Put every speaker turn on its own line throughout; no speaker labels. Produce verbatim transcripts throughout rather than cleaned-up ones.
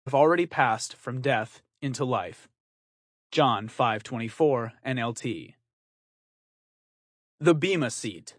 have already passed from death into life. John five twenty-four N L T. The Bema Seat.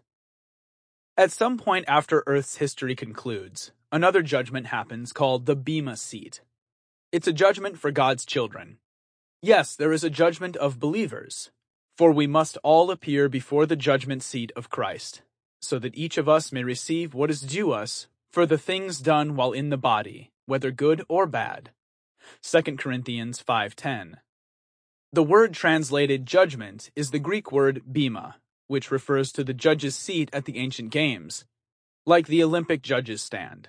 At some point after Earth's history concludes, another judgment happens called the Bema Seat. It's a judgment for God's children. Yes, there is a judgment of believers, for we must all appear before the judgment seat of Christ, so that each of us may receive what is due us for the things done while in the body, whether good or bad. Second Corinthians five ten. The word translated judgment is the Greek word bema, which refers to the judge's seat at the ancient games, like the Olympic judges' stand.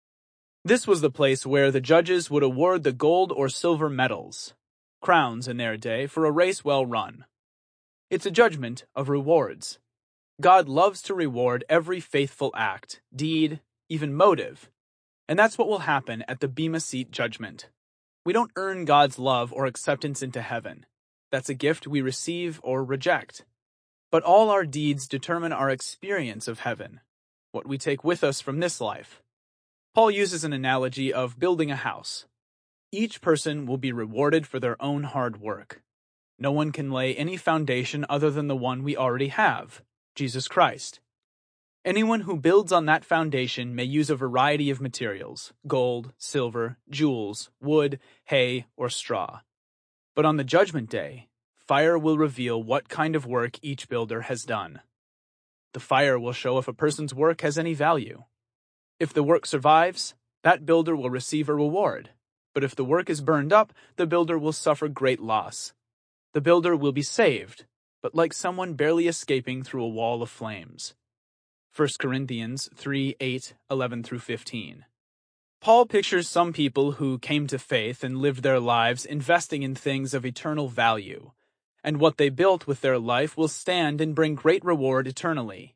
This was the place where the judges would award the gold or silver medals, crowns in their day, for a race well run. It's a judgment of rewards. God loves to reward every faithful act, deed, even motive, and that's what will happen at the Bema Seat judgment. We don't earn God's love or acceptance into heaven. That's a gift we receive or reject. But all our deeds determine our experience of heaven, what we take with us from this life. Paul uses an analogy of building a house. Each person will be rewarded for their own hard work. No one can lay any foundation other than the one we already have, Jesus Christ. Anyone who builds on that foundation may use a variety of materials, gold, silver, jewels, wood, hay, or straw. But on the judgment day, fire will reveal what kind of work each builder has done. The fire will show if a person's work has any value. If the work survives, that builder will receive a reward. But if the work is burned up, the builder will suffer great loss. The builder will be saved, but like someone barely escaping through a wall of flames. First Corinthians three eight, eleven through fifteen. Paul pictures some people who came to faith and lived their lives investing in things of eternal value, and what they built with their life will stand and bring great reward eternally.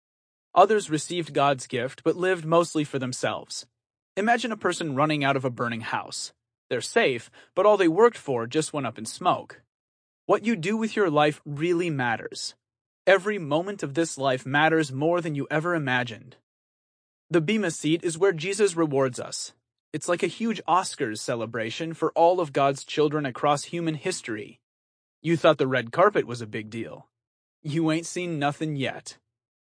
Others received God's gift but lived mostly for themselves. Imagine a person running out of a burning house. They're safe, but all they worked for just went up in smoke. What you do with your life really matters. Every moment of this life matters more than you ever imagined. The Bema Seat is where Jesus rewards us. It's like a huge Oscars celebration for all of God's children across human history. You thought the red carpet was a big deal. You ain't seen nothing yet.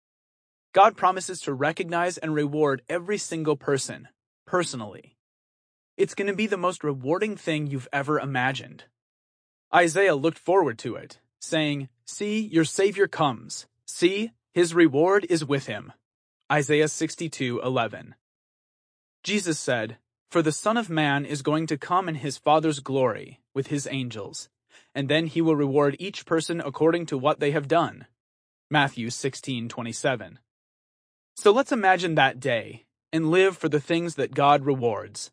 God promises to recognize and reward every single person, personally. It's going to be the most rewarding thing you've ever imagined. Isaiah looked forward to it, saying, "See, your Savior comes. See, his reward is with him." Isaiah sixty-two eleven. Jesus said, "For the Son of Man is going to come in his Father's glory with his angels, and then he will reward each person according to what they have done." Matthew sixteen twenty-seven. So let's imagine that day and live for the things that God rewards.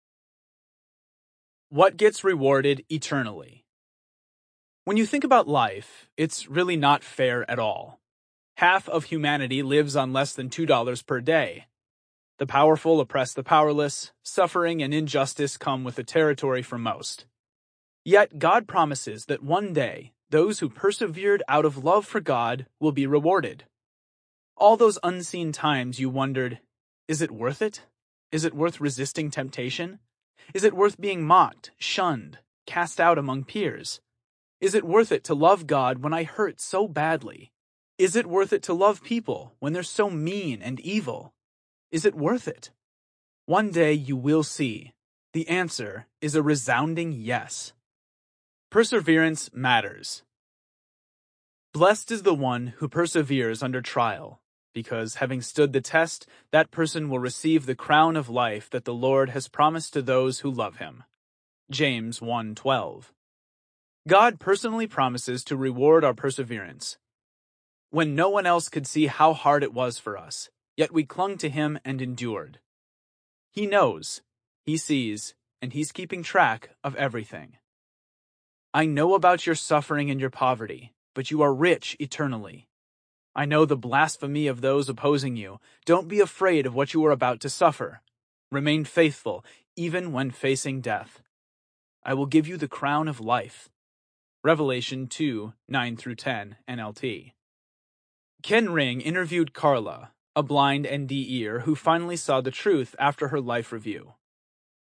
What gets rewarded eternally? When you think about life, it's really not fair at all. Half of humanity lives on less than two dollars per day. The powerful oppress the powerless. Suffering and injustice come with the territory for most. Yet God promises that one day, those who persevered out of love for God will be rewarded. All those unseen times you wondered, is it worth it? Is it worth resisting temptation? Is it worth being mocked, shunned, cast out among peers? Is it worth it to love God when I hurt so badly? Is it worth it to love people when they're so mean and evil? Is it worth it? One day you will see. The answer is a resounding yes. Perseverance matters. Blessed is the one who perseveres under trial, because having stood the test, that person will receive the crown of life that the Lord has promised to those who love him. James one twelve. God personally promises to reward our perseverance. When no one else could see how hard it was for us, yet we clung to him and endured. He knows, he sees, and he's keeping track of everything. I know about your suffering and your poverty, but you are rich eternally. I know the blasphemy of those opposing you. Don't be afraid of what you are about to suffer. Remain faithful, even when facing death. I will give you the crown of life. Revelation two, nine through ten, N L T. Ken Ring interviewed Carla, a blind N D-er who finally saw the truth after her life review.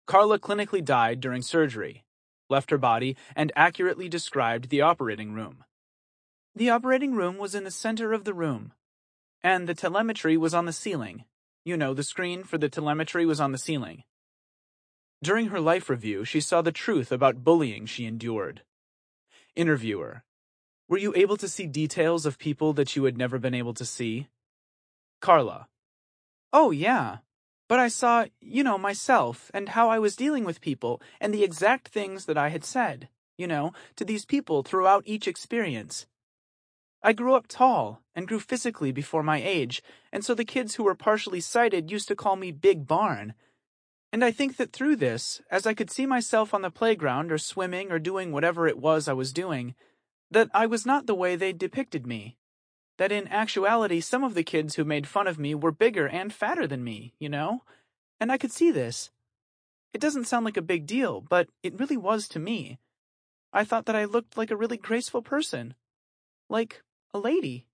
Carla clinically died during surgery, left her body, and accurately described the operating room. The operating room was in the center of the room, and the telemetry was on the ceiling. You know, the screen for the telemetry was on the ceiling. During her life review, she saw the truth about bullying she endured. Interviewer: were you able to see details of people that you had never been able to see? Carla: oh, yeah. But I saw, you know, myself and how I was dealing with people and the exact things that I had said, you know, to these people throughout each experience. I grew up tall and grew physically before my age, and so the kids who were partially sighted used to call me Big Barn. And I think that through this, as I could see myself on the playground or swimming or doing whatever it was I was doing, that I was not the way they depicted me. That in actuality, some of the kids who made fun of me were bigger and fatter than me, you know? And I could see this. It doesn't sound like a big deal, but it really was to me. I thought that I looked like a really graceful person. Like a lady.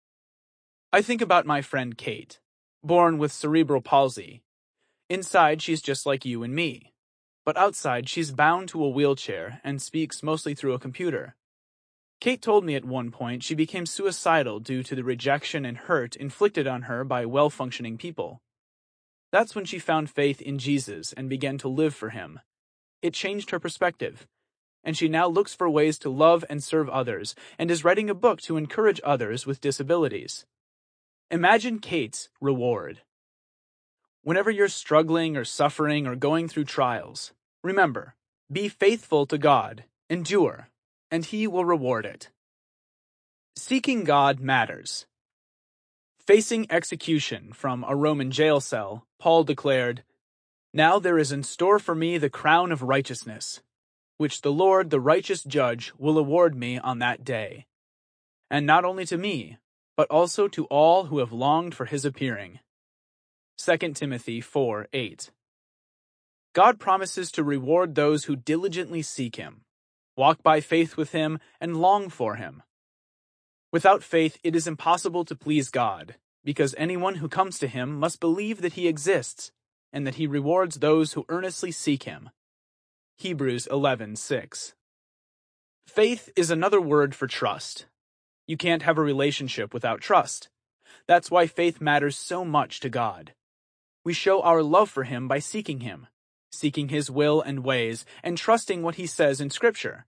I think about my friend Kate, born with cerebral palsy. Inside, she's just like you and me. But outside, she's bound to a wheelchair and speaks mostly through a computer. Kate told me at one point she became suicidal due to the rejection and hurt inflicted on her by well-functioning people. That's when she found faith in Jesus and began to live for him. It changed her perspective, and she now looks for ways to love and serve others and is writing a book to encourage others with disabilities. Imagine Kate's reward. Whenever you're struggling or suffering or going through trials, remember, be faithful to God, endure, and he will reward it. Seeking God matters. Facing execution from a Roman jail cell, Paul declared, "Now there is in store for me the crown of righteousness, which the Lord, the righteous judge, will award me on that day. And not only to me, but also to all who have longed for his appearing." Second Timothy four eight. God promises to reward those who diligently seek him, walk by faith with him, and long for him. Without faith, it is impossible to please God, because anyone who comes to him must believe that he exists, and that he rewards those who earnestly seek him. Hebrews eleven six. Faith is another word for trust. You can't have a relationship without trust. That's why faith matters so much to God. We show our love for him by seeking him, seeking his will and ways, and trusting what he says in Scripture.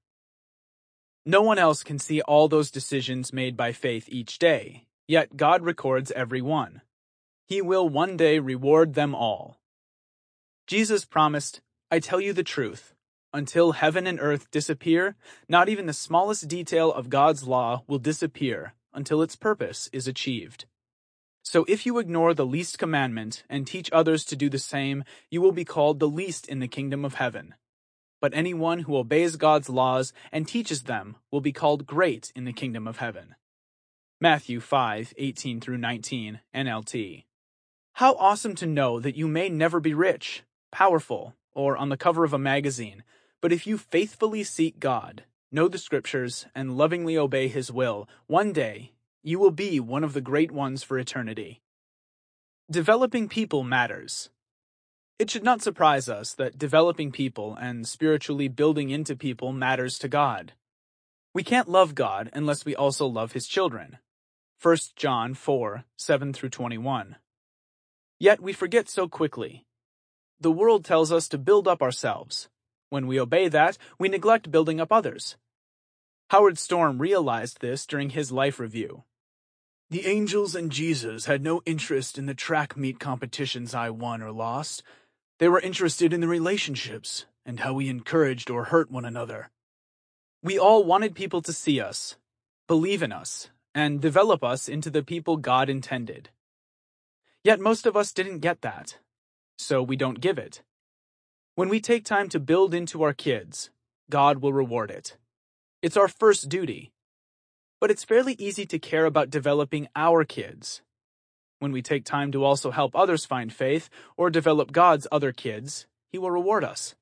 No one else can see all those decisions made by faith each day, yet God records every one. He will one day reward them all. Jesus promised, "I tell you the truth, until heaven and earth disappear, not even the smallest detail of God's law will disappear until its purpose is achieved." So if you ignore the least commandment and teach others to do the same, you will be called the least in the kingdom of heaven. But anyone who obeys God's laws and teaches them will be called great in the kingdom of heaven. Matthew five eighteen through nineteen, N L T. How awesome to know that you may never be rich, powerful, or on the cover of a magazine, but if you faithfully seek God, know the Scriptures, and lovingly obey his will, one day you will be one of the great ones for eternity. Developing people matters. It should not surprise us that developing people and spiritually building into people matters to God. We can't love God unless we also love his children. First John four seven through twenty-one. Yet we forget so quickly. The world tells us to build up ourselves. When we obey that, we neglect building up others. Howard Storm realized this during his life review. "The angels and Jesus had no interest in the track meet competitions I won or lost. They were interested in the relationships and how we encouraged or hurt one another." We all wanted people to see us, believe in us, and develop us into the people God intended. Yet most of us didn't get that, so we don't give it. When we take time to build into our kids, God will reward it. It's our first duty. But it's fairly easy to care about developing our kids. When we take time to also help others find faith or develop God's other kids, he will reward us.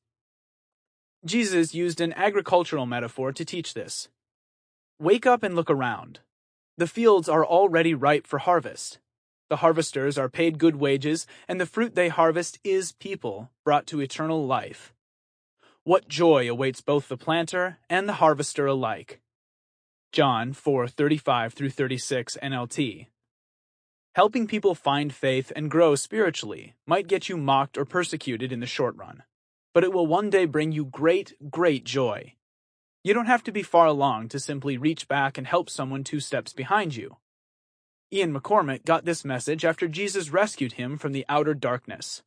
Jesus used an agricultural metaphor to teach this. Wake up and look around. The fields are already ripe for harvest. The harvesters are paid good wages, and the fruit they harvest is people brought to eternal life. What joy awaits both the planter and the harvester alike. John four thirty-five through thirty-six N L T. Helping people find faith and grow spiritually might get you mocked or persecuted in the short run, but it will one day bring you great, great joy. You don't have to be far along to simply reach back and help someone two steps behind you. Ian McCormick got this message after Jesus rescued him from the outer darkness.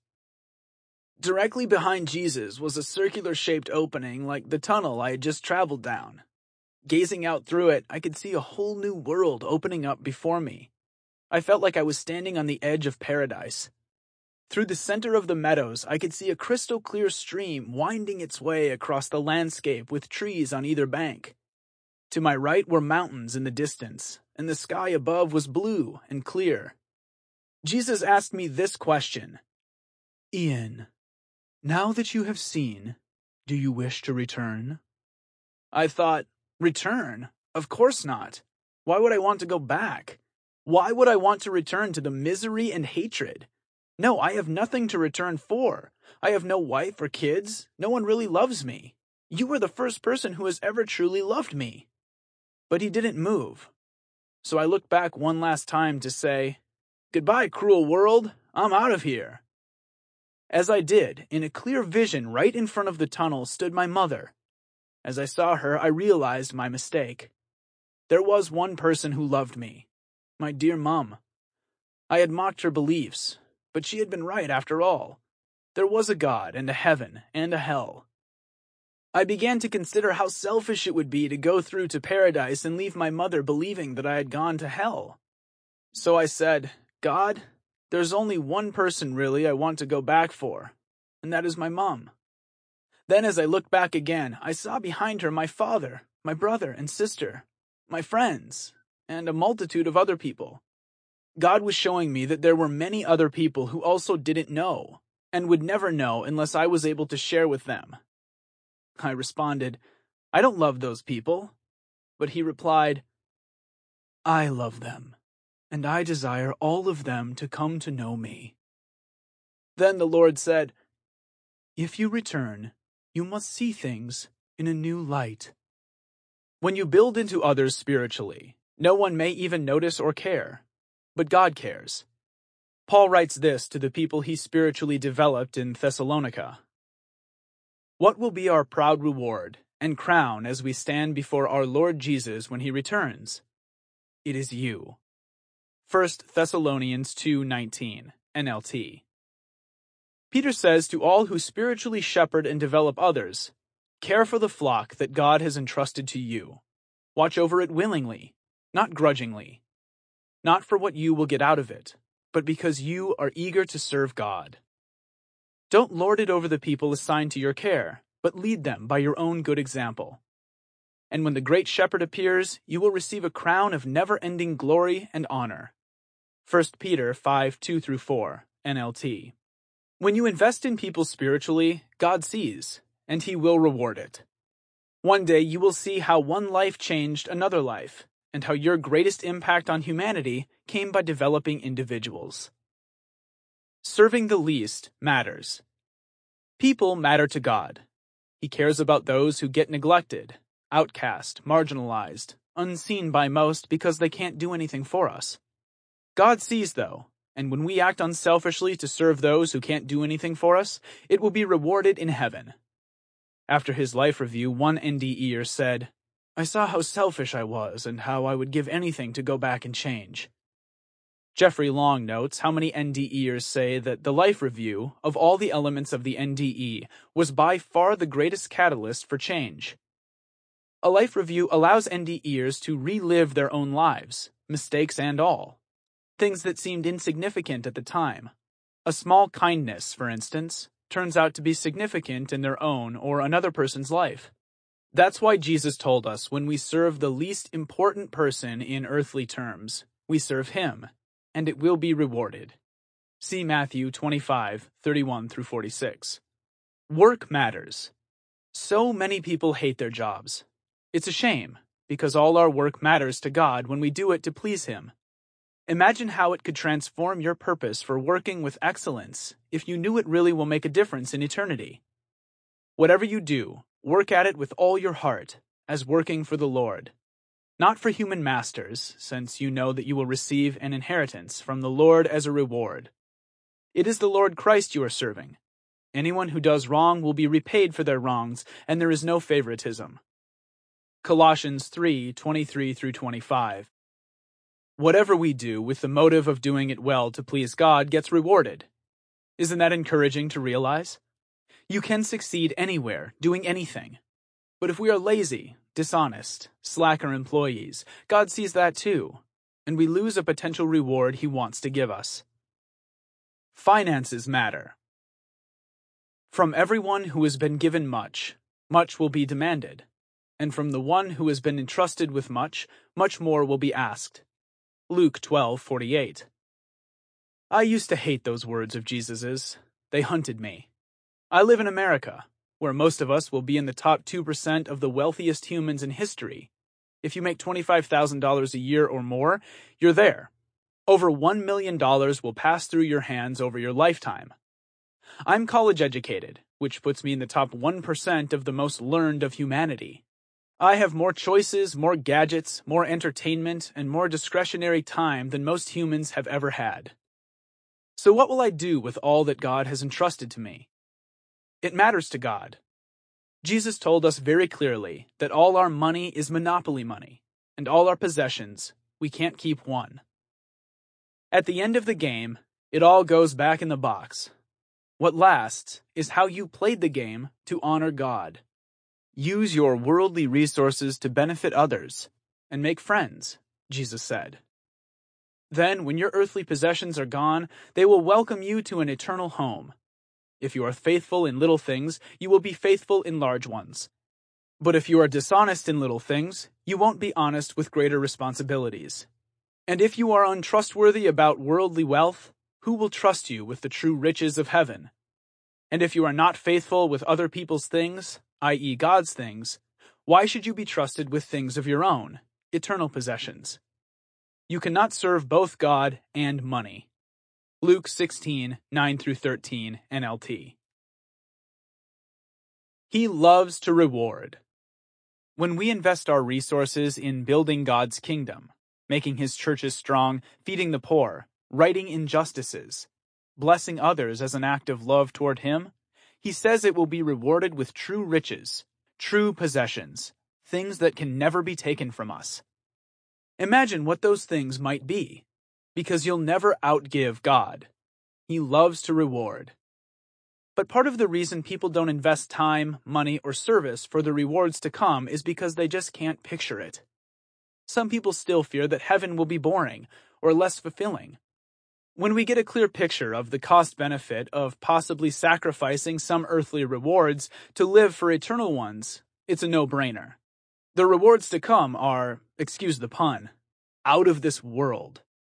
Directly behind Jesus was a circular-shaped opening like the tunnel I had just traveled down. Gazing out through it, I could see a whole new world opening up before me. I felt like I was standing on the edge of paradise. Through the center of the meadows, I could see a crystal-clear stream winding its way across the landscape with trees on either bank. To my right were mountains in the distance, and the sky above was blue and clear. Jesus asked me this question: "Ian, now that you have seen, do you wish to return?" I thought, return? Of course not. Why would I want to go back? Why would I want to return to the misery and hatred? No, I have nothing to return for. I have no wife or kids. No one really loves me. You were the first person who has ever truly loved me. But he didn't move. So I looked back one last time to say, "Goodbye, cruel world. I'm out of here." As I did, in a clear vision right in front of the tunnel stood my mother. As I saw her, I realized my mistake. There was one person who loved me. My dear Mum. I had mocked her beliefs, but she had been right after all. There was a God and a heaven and a hell. I began to consider how selfish it would be to go through to paradise and leave my mother believing that I had gone to hell. So I said, "God, there's only one person really I want to go back for, and that is my mom." Then as I looked back again, I saw behind her my father, my brother and sister, my friends, and a multitude of other people. God was showing me that there were many other people who also didn't know, and would never know unless I was able to share with them. I responded, "I don't love those people." But he replied, "I love them, and I desire all of them to come to know me." Then the Lord said, "If you return, you must see things in a new light." When you build into others spiritually, no one may even notice or care, but God cares. Paul writes this to the people he spiritually developed in Thessalonica: "What will be our proud reward and crown as we stand before our Lord Jesus when he returns? It is you." First Thessalonians two nineteen, N L T. Peter says to all who spiritually shepherd and develop others, care for the flock that God has entrusted to you. Watch over it willingly, not grudgingly. Not for what you will get out of it, but because you are eager to serve God. Don't lord it over the people assigned to your care, but lead them by your own good example. And when the great shepherd appears, you will receive a crown of never-ending glory and honor. First Peter five two through four, N L T. When you invest in people spiritually, God sees, and he will reward it. One day you will see how one life changed another life, and how your greatest impact on humanity came by developing individuals. Serving the least matters. People matter to God. He cares about those who get neglected, outcast, marginalized, unseen by most because they can't do anything for us. God sees, though, and when we act unselfishly to serve those who can't do anything for us, it will be rewarded in heaven. After his life review, one N D E-er said, "I saw how selfish I was and how I would give anything to go back and change." Jeffrey Long notes how many N D E-ers say that the life review, of all the elements of the N D E, was by far the greatest catalyst for change. A life review allows N D E-ers to relive their own lives, mistakes and all. Things that seemed insignificant at the time. A small kindness, for instance, turns out to be significant in their own or another person's life. That's why Jesus told us when we serve the least important person in earthly terms, we serve him, and it will be rewarded. See Matthew twenty-five, thirty-one through forty-six. Work matters. So many people hate their jobs. It's a shame, because all our work matters to God when we do it to please him. Imagine how it could transform your purpose for working with excellence if you knew it really will make a difference in eternity. Whatever you do, work at it with all your heart, as working for the Lord, not for human masters, since you know that you will receive an inheritance from the Lord as a reward. It is the Lord Christ you are serving. Anyone who does wrong will be repaid for their wrongs, and there is no favoritism. Colossians three twenty-three through twenty-five. Whatever we do with the motive of doing it well to please God gets rewarded. Isn't that encouraging to realize? You can succeed anywhere, doing anything. But if we are lazy, dishonest, slacker employees, God sees that too, and we lose a potential reward He wants to give us. Finances matter. From everyone who has been given much, much will be demanded, and from the one who has been entrusted with much, much more will be asked. Luke twelve forty-eight. I used to hate those words of Jesus's. They hunted me. I live in America, where most of us will be in the top two percent of the wealthiest humans in history. If you make twenty-five thousand dollars a year or more, you're there. Over one million dollars will pass through your hands over your lifetime. I'm college educated, which puts me in the top one percent of the most learned of humanity. I have more choices, more gadgets, more entertainment, and more discretionary time than most humans have ever had. So what will I do with all that God has entrusted to me? It matters to God. Jesus told us very clearly that all our money is monopoly money, and all our possessions, we can't keep one. At the end of the game, it all goes back in the box. What lasts is how you played the game to honor God. Use your worldly resources to benefit others and make friends, Jesus said. Then, when your earthly possessions are gone, they will welcome you to an eternal home. If you are faithful in little things, you will be faithful in large ones. But if you are dishonest in little things, you won't be honest with greater responsibilities. And if you are untrustworthy about worldly wealth, who will trust you with the true riches of heaven? And if you are not faithful with other people's things, that is God's things, why should you be trusted with things of your own, eternal possessions? You cannot serve both God and money. Luke sixteen nine through thirteen, N L T. He loves to reward. When we invest our resources in building God's kingdom, making His churches strong, feeding the poor, righting injustices, blessing others as an act of love toward Him, He says it will be rewarded with true riches, true possessions, things that can never be taken from us. Imagine what those things might be, because you'll never outgive God. He loves to reward. But part of the reason people don't invest time, money, or service for the rewards to come is because they just can't picture it. Some people still fear that heaven will be boring or less fulfilling. When we get a clear picture of the cost-benefit of possibly sacrificing some earthly rewards to live for eternal ones, it's a no-brainer. The rewards to come are, excuse the pun, out of this world.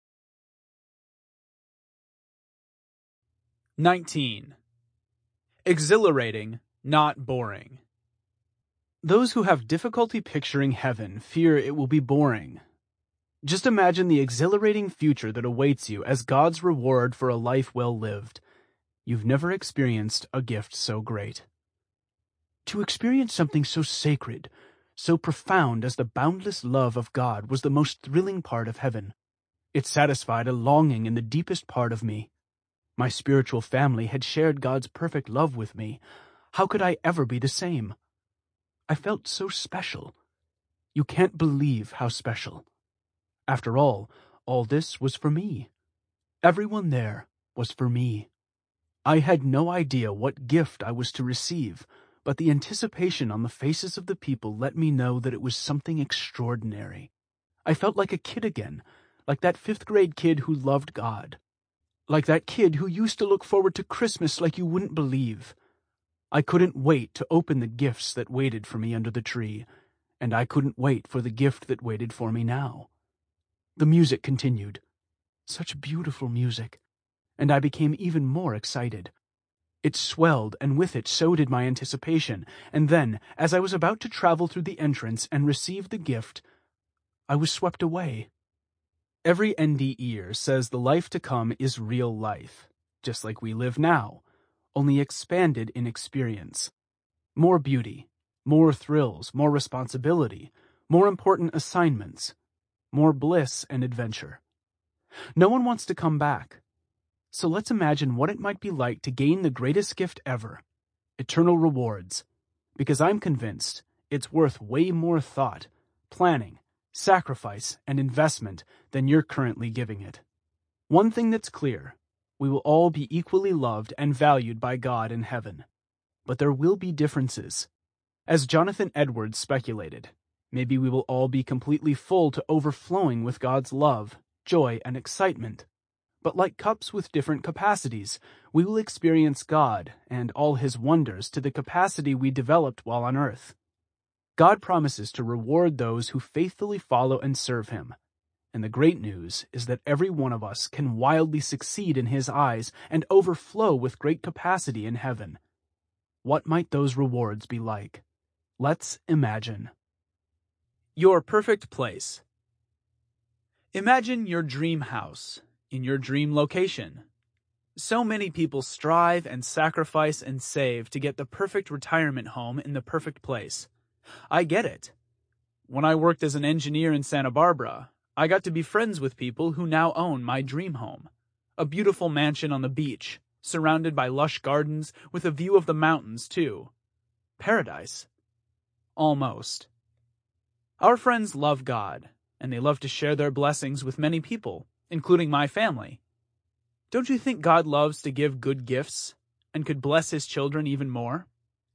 nineteen. Exhilarating, not boring. Those who have difficulty picturing heaven fear it will be boring. Just imagine the exhilarating future that awaits you as God's reward for a life well lived. You've never experienced a gift so great. To experience something so sacred, so profound as the boundless love of God was the most thrilling part of heaven. It satisfied a longing in the deepest part of me. My spiritual family had shared God's perfect love with me. How could I ever be the same? I felt so special. You can't believe how special. After all, all this was for me. Everyone there was for me. I had no idea what gift I was to receive, but the anticipation on the faces of the people let me know that it was something extraordinary. I felt like a kid again, like that fifth-grade kid who loved God. Like that kid who used to look forward to Christmas like you wouldn't believe. I couldn't wait to open the gifts that waited for me under the tree, and I couldn't wait for the gift that waited for me now. The music continued. Such beautiful music, and I became even more excited. It swelled, and with it so did my anticipation, and then, as I was about to travel through the entrance and receive the gift, I was swept away. Every NDEer says the life to come is real life, just like we live now, only expanded in experience. More beauty, more thrills, more responsibility, more important assignments, more bliss and adventure. No one wants to come back. So let's imagine what it might be like to gain the greatest gift ever, eternal rewards, because I'm convinced it's worth way more thought, planning, sacrifice, and investment than you're currently giving it. One thing that's clear, we will all be equally loved and valued by God in heaven. But there will be differences. As Jonathan Edwards speculated, maybe we will all be completely full to overflowing with God's love, joy, and excitement. But like cups with different capacities, we will experience God and all His wonders to the capacity we developed while on earth. God promises to reward those who faithfully follow and serve Him. And the great news is that every one of us can wildly succeed in His eyes and overflow with great capacity in heaven. What might those rewards be like? Let's imagine. Your perfect place. Imagine your dream house in your dream location. So many people strive and sacrifice and save to get the perfect retirement home in the perfect place. I get it. When I worked as an engineer in Santa Barbara, I got to be friends with people who now own my dream home. A beautiful mansion on the beach, surrounded by lush gardens with a view of the mountains, too. Paradise. Almost. Our friends love God, and they love to share their blessings with many people, including my family. Don't you think God loves to give good gifts and could bless His children even more?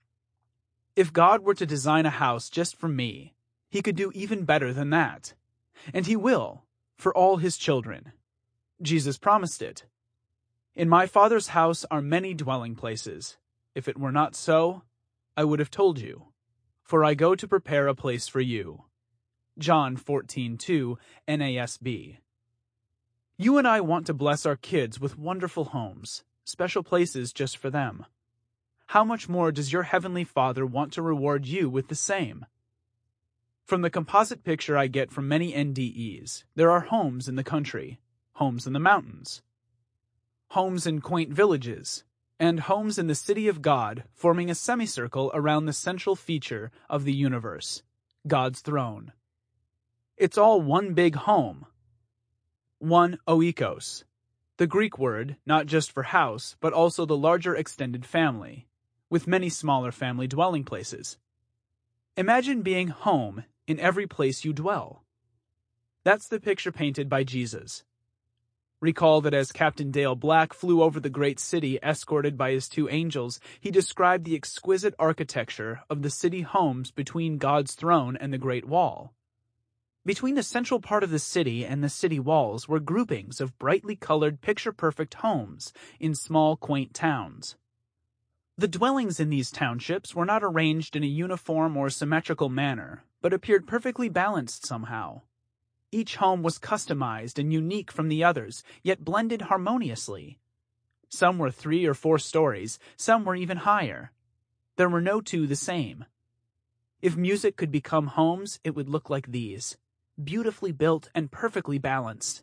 If God were to design a house just for me, He could do even better than that. And He will, for all His children. Jesus promised it. In my Father's house are many dwelling places. If it were not so, I would have told you. For I go to prepare a place for you. John fourteen two, N A S B. You and I want to bless our kids with wonderful homes, special places just for them. How much more does your Heavenly Father want to reward you with the same? From the composite picture I get from many N D Es, there are homes in the country, homes in the mountains, homes in quaint villages, and homes in the city of God, forming a semicircle around the central feature of the universe, God's throne. It's all one big home. One oikos, the Greek word not just for house, but also the larger extended family, with many smaller family dwelling places. Imagine being home in every place you dwell. That's the picture painted by Jesus. Recall that as Captain Dale Black flew over the great city escorted by his two angels, he described the exquisite architecture of the city homes between God's throne and the Great Wall. Between the central part of the city and the city walls were groupings of brightly colored picture-perfect homes in small, quaint towns. The dwellings in these townships were not arranged in a uniform or symmetrical manner, but appeared perfectly balanced somehow. Each home was customized and unique from the others, yet blended harmoniously. Some were three or four stories, some were even higher. There were no two the same. If music could become homes, it would look like these, beautifully built and perfectly balanced.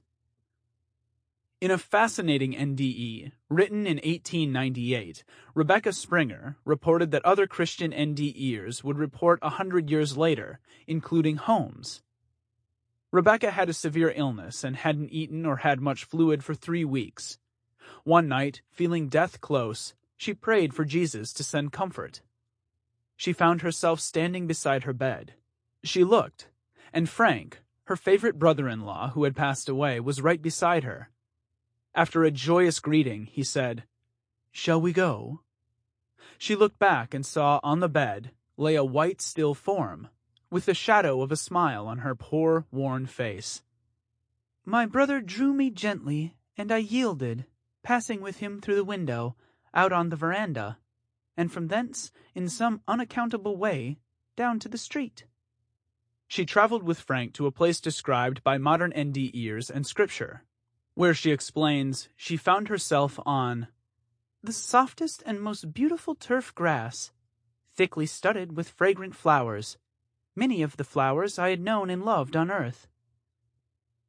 In a fascinating N D E, written in eighteen ninety-eight, Rebecca Springer reported that other Christian NDEers would report a hundred years later, including homes. Rebecca had a severe illness and hadn't eaten or had much fluid for three weeks. One night, feeling death close, she prayed for Jesus to send comfort. She found herself standing beside her bed. She looked, and Frank, her favorite brother-in-law who had passed away, was right beside her. After a joyous greeting, he said, "Shall we go?" She looked back and saw on the bed lay a white, still form, with the shadow of a smile on her poor, worn face. "My brother drew me gently, and I yielded, passing with him through the window, out on the veranda, and from thence, in some unaccountable way, down to the street." She traveled with Frank to a place described by modern NDEers and Scripture, where she explains she found herself on the softest and most beautiful turf grass, thickly studded with fragrant flowers, many of the flowers I had known and loved on earth.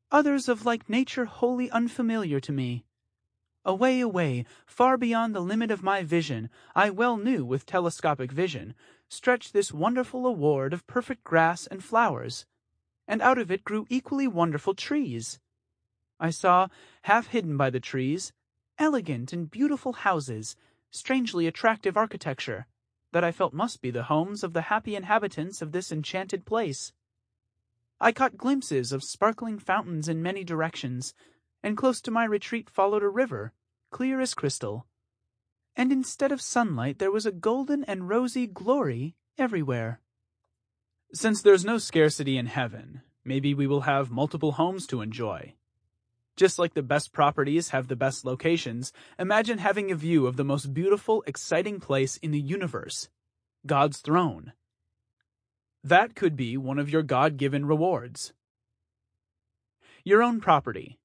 others of like nature wholly unfamiliar to me. Away, away, far beyond the limit of my vision, I well knew with telescopic vision, stretched this wonderful award of perfect grass and flowers, and out of it grew equally wonderful trees. I saw, half hidden by the trees, elegant and beautiful houses, strangely attractive architecture, that I felt must be the homes of the happy inhabitants of this enchanted place. I caught glimpses of sparkling fountains in many directions, and close to my retreat followed a river, clear as crystal. And instead of sunlight there was a golden and rosy glory everywhere. Since there's no scarcity in heaven, maybe we will have multiple homes to enjoy. Just like the best properties have the best locations, imagine having a view of the most beautiful, exciting place in the universe, God's throne. That could be one of your God-given rewards. Your own property.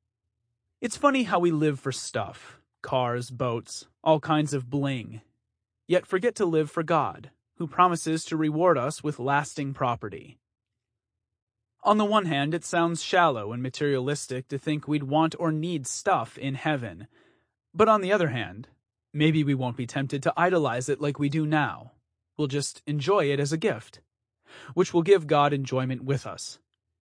It's funny how we live for stuff, cars, boats, all kinds of bling, yet forget to live for God, who promises to reward us with lasting property. On the one hand, it sounds shallow and materialistic to think we'd want or need stuff in heaven. But on the other hand, maybe we won't be tempted to idolize it like we do now. We'll just enjoy it as a gift, which will give God enjoyment with us.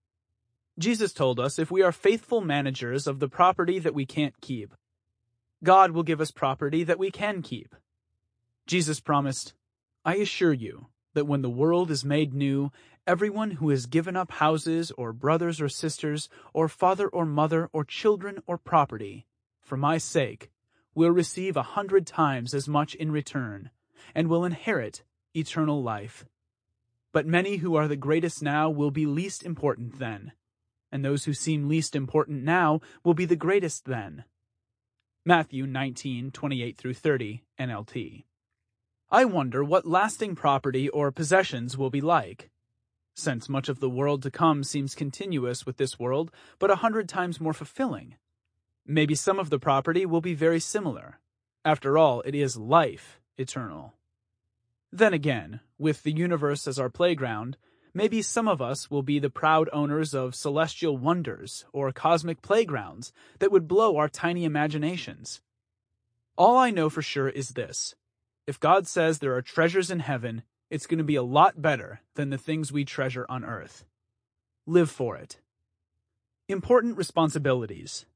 Jesus told us if we are faithful managers of the property that we can't keep, God will give us property that we can keep. Jesus promised, I assure you that when the world is made new, everyone who has given up houses or brothers or sisters or father or mother or children or property, for my sake, will receive a hundred times as much in return, and will inherit eternal life. But many who are the greatest now will be least important then, and those who seem least important now will be the greatest then. Matthew nineteen, twenty-eight through thirty, N L T. I wonder what lasting property or possessions will be like, since much of the world to come seems continuous with this world, but a hundred times more fulfilling. Maybe some of the property will be very similar. After all, it is life eternal. Then again, with the universe as our playground, maybe some of us will be the proud owners of celestial wonders or cosmic playgrounds that would blow our tiny imaginations. All I know for sure is this. If God says there are treasures in heaven, it's going to be a lot better than the things we treasure on earth. Live for it. Important responsibilities.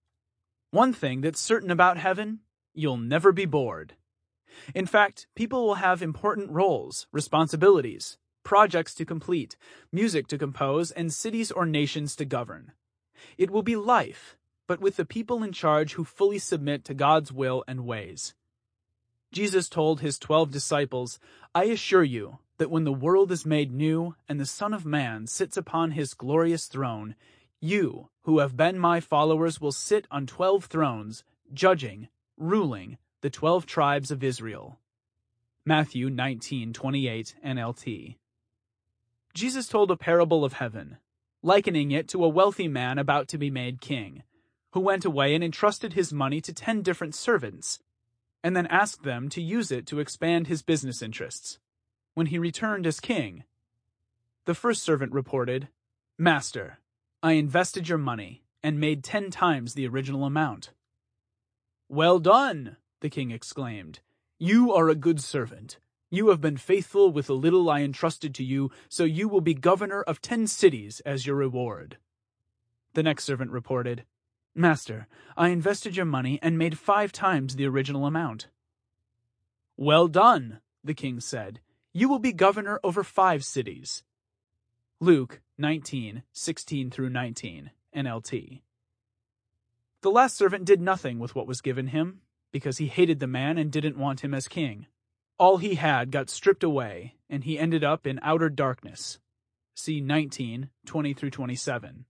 One thing that's certain about heaven, you'll never be bored. In fact, people will have important roles, responsibilities, projects to complete, music to compose, and cities or nations to govern. It will be life, but with the people in charge who fully submit to God's will and ways. Jesus told his twelve disciples, I assure you that when the world is made new and the Son of Man sits upon his glorious throne, you, who have been my followers, will sit on twelve thrones, judging, ruling the twelve tribes of Israel. Matthew nineteen, twenty-eight, N L T. Jesus told a parable of heaven, likening it to a wealthy man about to be made king, who went away and entrusted his money to ten different servants, and then asked them to use it to expand his business interests. When he returned as king, the first servant reported, Master, I invested your money and made ten times the original amount. Well done, the king exclaimed. You are a good servant. You have been faithful with the little I entrusted to you, so you will be governor of ten cities as your reward. The next servant reported, Master, I invested your money and made five times the original amount. Well done, the king said. You will be governor over five cities. Luke nineteen, sixteen through nineteen, N L T. The last servant did nothing with what was given him, because he hated the man and didn't want him as king. All he had got stripped away, and he ended up in outer darkness. See nineteen, twenty through twenty-seven.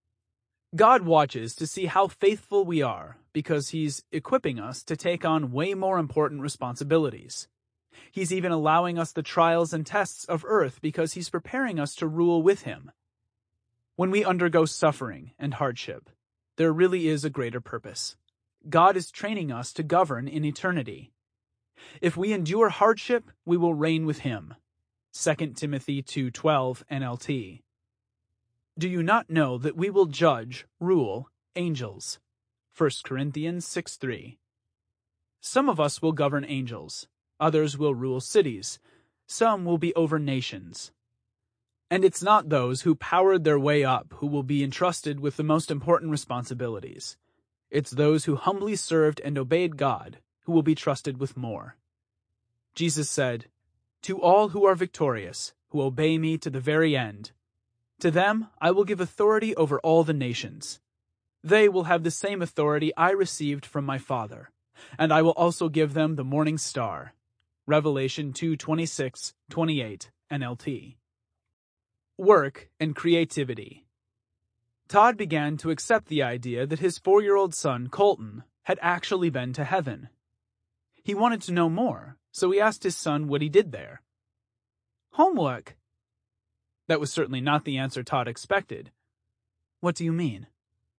God watches to see how faithful we are because he's equipping us to take on way more important responsibilities. He's even allowing us the trials and tests of earth because he's preparing us to rule with him. When we undergo suffering and hardship, there really is a greater purpose. God is training us to govern in eternity. If we endure hardship, we will reign with him. Second Timothy two twelve N L T. Do you not know that we will judge, rule, angels? First Corinthians six three. Some of us will govern angels, others will rule cities, some will be over nations. And it's not those who powered their way up who will be entrusted with the most important responsibilities. It's those who humbly served and obeyed God who will be trusted with more. Jesus said, "To all who are victorious, who obey me to the very end, to them I will give authority over all the nations. They will have the same authority I received from my Father, and I will also give them the morning star." Revelation two twenty-six, twenty-eight, N L T. Work and creativity. Todd began to accept the idea that his four-year-old son, Colton, had actually been to heaven. He wanted to know more, so he asked his son what he did there. "Homework." That was certainly not the answer Todd expected. "What do you mean?"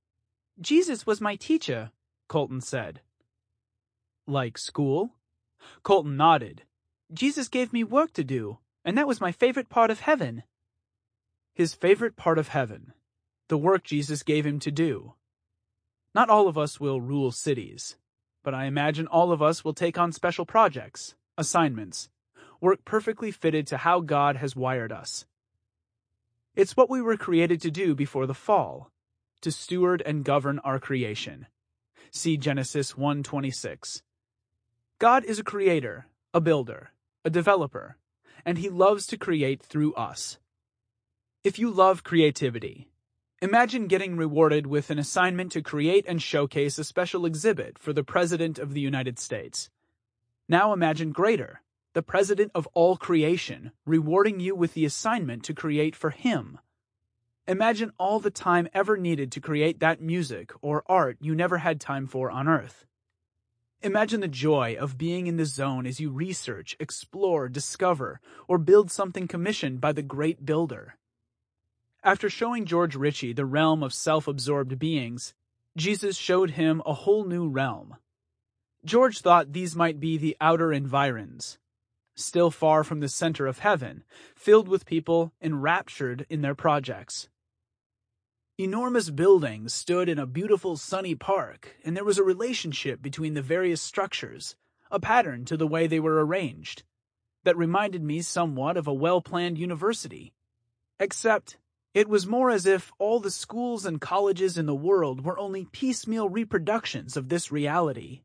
"Jesus was my teacher," Colton said. "Like school?" Colton nodded. "Jesus gave me work to do, and that was my favorite part of heaven." His favorite part of heaven, the work Jesus gave him to do. Not all of us will rule cities, but I imagine all of us will take on special projects, assignments, work perfectly fitted to how God has wired us. It's what we were created to do before the fall, to steward and govern our creation. See Genesis one twenty-six. God is a creator, a builder, a developer, and he loves to create through us. If you love creativity, imagine getting rewarded with an assignment to create and showcase a special exhibit for the President of the United States. Now imagine greater, the President of all creation, rewarding you with the assignment to create for him. Imagine all the time ever needed to create that music or art you never had time for on Earth. Imagine the joy of being in the zone as you research, explore, discover, or build something commissioned by the great builder. After showing George Ritchie the realm of self-absorbed beings, Jesus showed him a whole new realm. George thought these might be the outer environs, still far from the center of heaven, filled with people enraptured in their projects. Enormous buildings stood in a beautiful sunny park, and there was a relationship between the various structures, a pattern to the way they were arranged, that reminded me somewhat of a well-planned university. Except, it was more as if all the schools and colleges in the world were only piecemeal reproductions of this reality.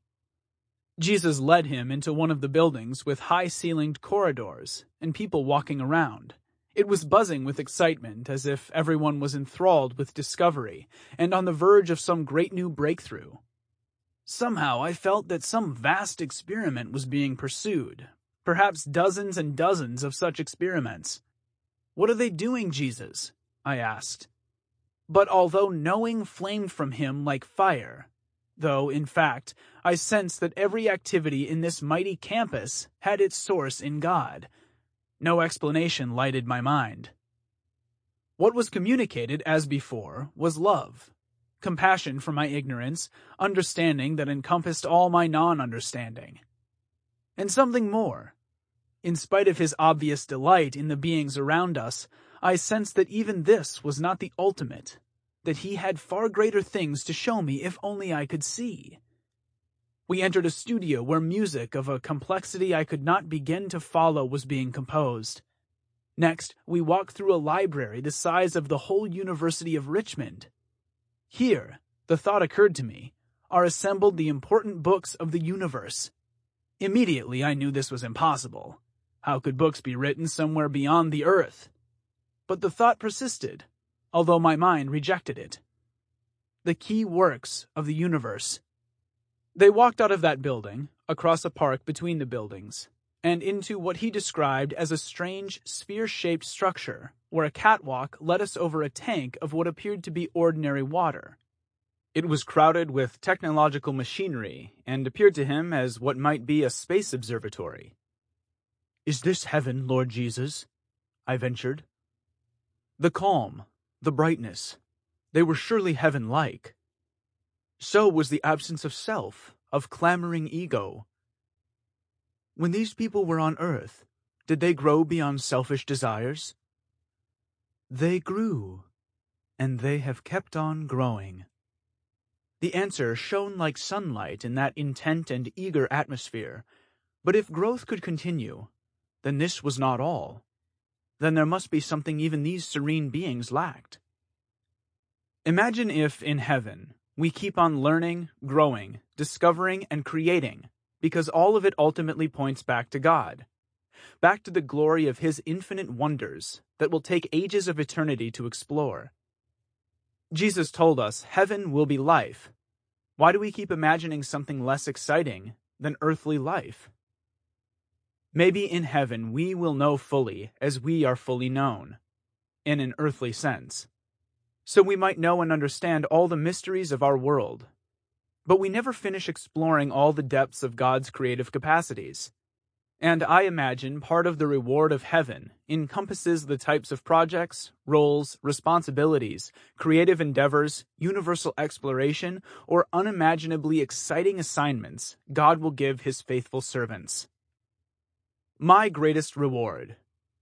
Jesus led him into one of the buildings with high-ceilinged corridors and people walking around. It was buzzing with excitement, as if everyone was enthralled with discovery and on the verge of some great new breakthrough. Somehow I felt that some vast experiment was being pursued, perhaps dozens and dozens of such experiments. "What are they doing, Jesus?" I asked. But although knowing flamed from him like fire, though, in fact, I sensed that every activity in this mighty campus had its source in God, no explanation lighted my mind. What was communicated as before was love, compassion for my ignorance, understanding that encompassed all my non-understanding. And something more. In spite of his obvious delight in the beings around us, I sensed that even this was not the ultimate, that he had far greater things to show me if only I could see. We entered a studio where music of a complexity I could not begin to follow was being composed. Next, we walked through a library the size of the whole University of Richmond. Here, the thought occurred to me, are assembled the important books of the universe. Immediately I knew this was impossible. How could books be written somewhere beyond the earth? But the thought persisted, although my mind rejected it. The key works of the universe. They walked out of that building, across a park between the buildings, and into what he described as a strange sphere-shaped structure, where a catwalk led us over a tank of what appeared to be ordinary water. It was crowded with technological machinery, and appeared to him as what might be a space observatory. "Is this heaven, Lord Jesus?" I ventured. The calm, the brightness, they were surely heaven-like. So was the absence of self, of clamoring ego. When these people were on earth, did they grow beyond selfish desires? They grew. and they have kept on growing. The answer shone like sunlight in that intent and eager atmosphere. But if growth could continue, then this was not all. Then there must be something even these serene beings lacked. Imagine if, in heaven, we keep on learning, growing, discovering, and creating, because all of it ultimately points back to God, back to the glory of His infinite wonders that will take ages of eternity to explore. Jesus told us heaven will be life. Why do we keep imagining something less exciting than earthly life? Maybe in heaven we will know fully as we are fully known, in an earthly sense, so we might know and understand all the mysteries of our world. But we never finish exploring all the depths of God's creative capacities. And I imagine part of the reward of heaven encompasses the types of projects, roles, responsibilities, creative endeavors, universal exploration, or unimaginably exciting assignments God will give His faithful servants. My greatest reward.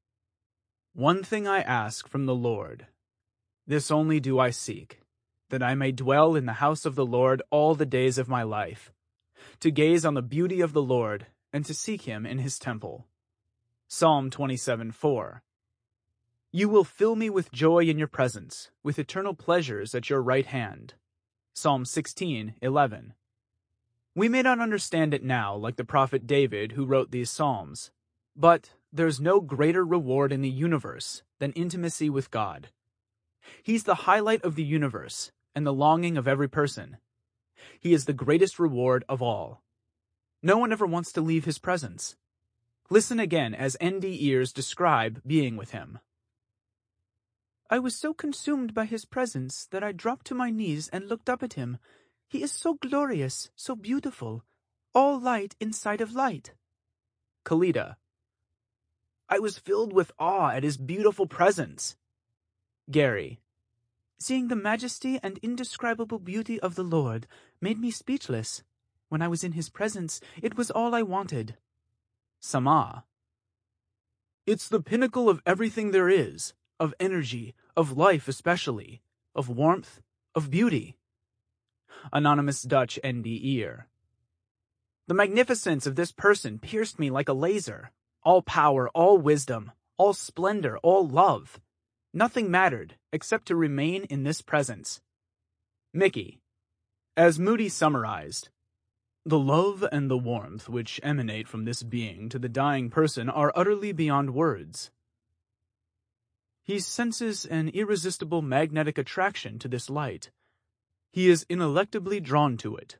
One thing I ask from the Lord, this only do I seek, that I may dwell in the house of the Lord all the days of my life, to gaze on the beauty of the Lord and to seek Him in His temple. Psalm twenty-seven four. You will fill me with joy in your presence, with eternal pleasures at your right hand. Psalm sixteen eleven. We may not understand it now like the prophet David who wrote these psalms, but there's no greater reward in the universe than intimacy with God. He's the highlight of the universe and the longing of every person. He is the greatest reward of all. No one ever wants to leave His presence. Listen again as N D ears describe being with Him. I was so consumed by His presence that I dropped to my knees and looked up at Him. He is so glorious, so beautiful, all light inside of light. Kalida. I was filled with awe at His beautiful presence. Gary. Seeing the majesty and indescribable beauty of the Lord made me speechless. When I was in His presence, it was all I wanted. Sama. It's the pinnacle of everything there is, of energy, of life especially, of warmth, of beauty. Anonymous Dutch N D ear. The magnificence of this person pierced me like a laser. All power, all wisdom, all splendor, all love. Nothing mattered except to remain in this presence. Mickey. As Moody summarized, the love and the warmth which emanate from this being to the dying person are utterly beyond words. He senses an irresistible magnetic attraction to this light. He is ineluctably drawn to it.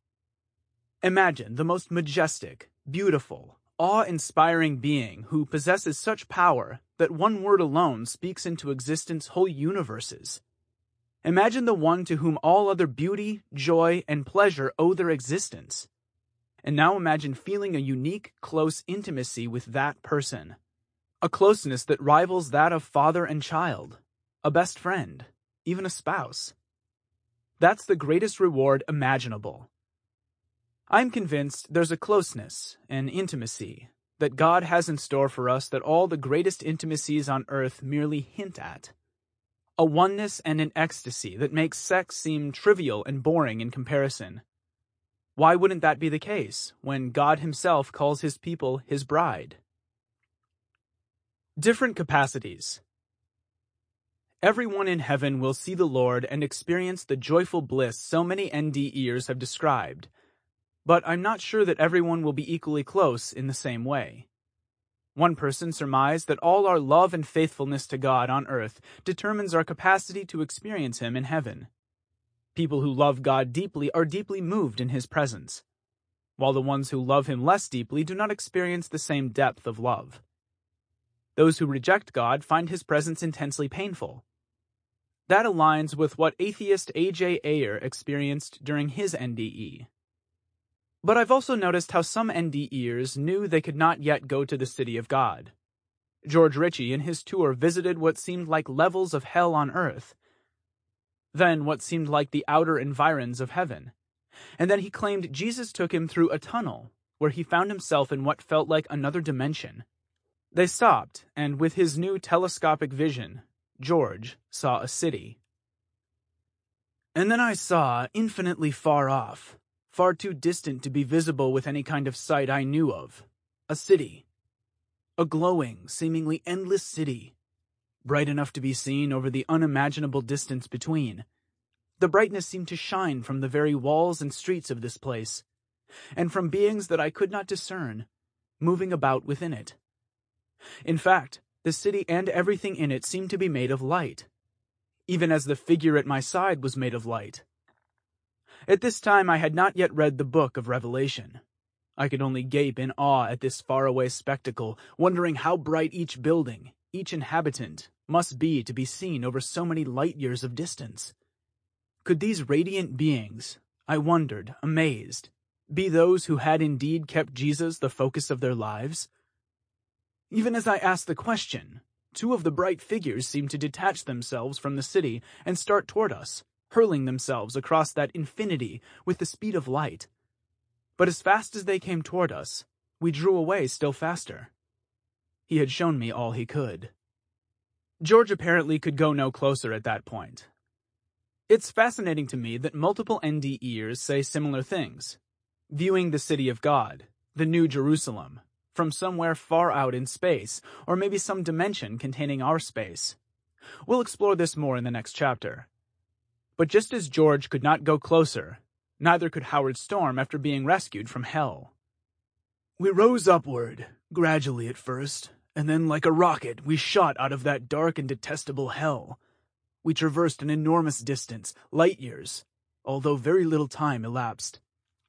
Imagine the most majestic, beautiful, awe-inspiring being who possesses such power that one word alone speaks into existence whole universes. Imagine the one to whom all other beauty, joy, and pleasure owe their existence. And now imagine feeling a unique, close intimacy with that person. A closeness that rivals that of father and child, a best friend, even a spouse. That's the greatest reward imaginable. I'm convinced there's a closeness, an intimacy, that God has in store for us that all the greatest intimacies on earth merely hint at. A oneness and an ecstasy that makes sex seem trivial and boring in comparison. Why wouldn't that be the case when God Himself calls His people His bride? Different capacities. Everyone in heaven will see the Lord and experience the joyful bliss so many N D ears have described, but I'm not sure that everyone will be equally close in the same way. One person surmised that all our love and faithfulness to God on earth determines our capacity to experience Him in heaven. People who love God deeply are deeply moved in His presence, while the ones who love Him less deeply do not experience the same depth of love. Those who reject God find His presence intensely painful. That aligns with what atheist A J Ayer experienced during his N D E. But I've also noticed how some N D ears knew they could not yet go to the city of God. George Ritchie in his tour visited what seemed like levels of hell on earth, then what seemed like the outer environs of heaven, and then he claimed Jesus took him through a tunnel where he found himself in what felt like another dimension. They stopped, and with his new telescopic vision, George saw a city. And then I saw, infinitely far off, far too distant to be visible with any kind of sight I knew of, a city. A glowing, seemingly endless city, bright enough to be seen over the unimaginable distance between. The brightness seemed to shine from the very walls and streets of this place, and from beings that I could not discern, moving about within it. In fact, the city and everything in it seemed to be made of light, even as the figure at my side was made of light. At this time I had not yet read the book of Revelation. I could only gape in awe at this faraway spectacle, wondering how bright each building, each inhabitant, must be to be seen over so many light years of distance. Could these radiant beings, I wondered, amazed, be those who had indeed kept Jesus the focus of their lives? Even as I asked the question, two of the bright figures seemed to detach themselves from the city and start toward us, hurling themselves across that infinity with the speed of light. But as fast as they came toward us, we drew away still faster. He had shown me all he could. George apparently could go no closer at that point. It's fascinating to me that multiple N D Eers say similar things, viewing the city of God, the New Jerusalem, from somewhere far out in space, or maybe some dimension containing our space. We'll explore this more in the next chapter. But just as George could not go closer, neither could Howard Storm after being rescued from hell. We rose upward, gradually at first, and then like a rocket we shot out of that dark and detestable hell. We traversed an enormous distance, light years, although very little time elapsed.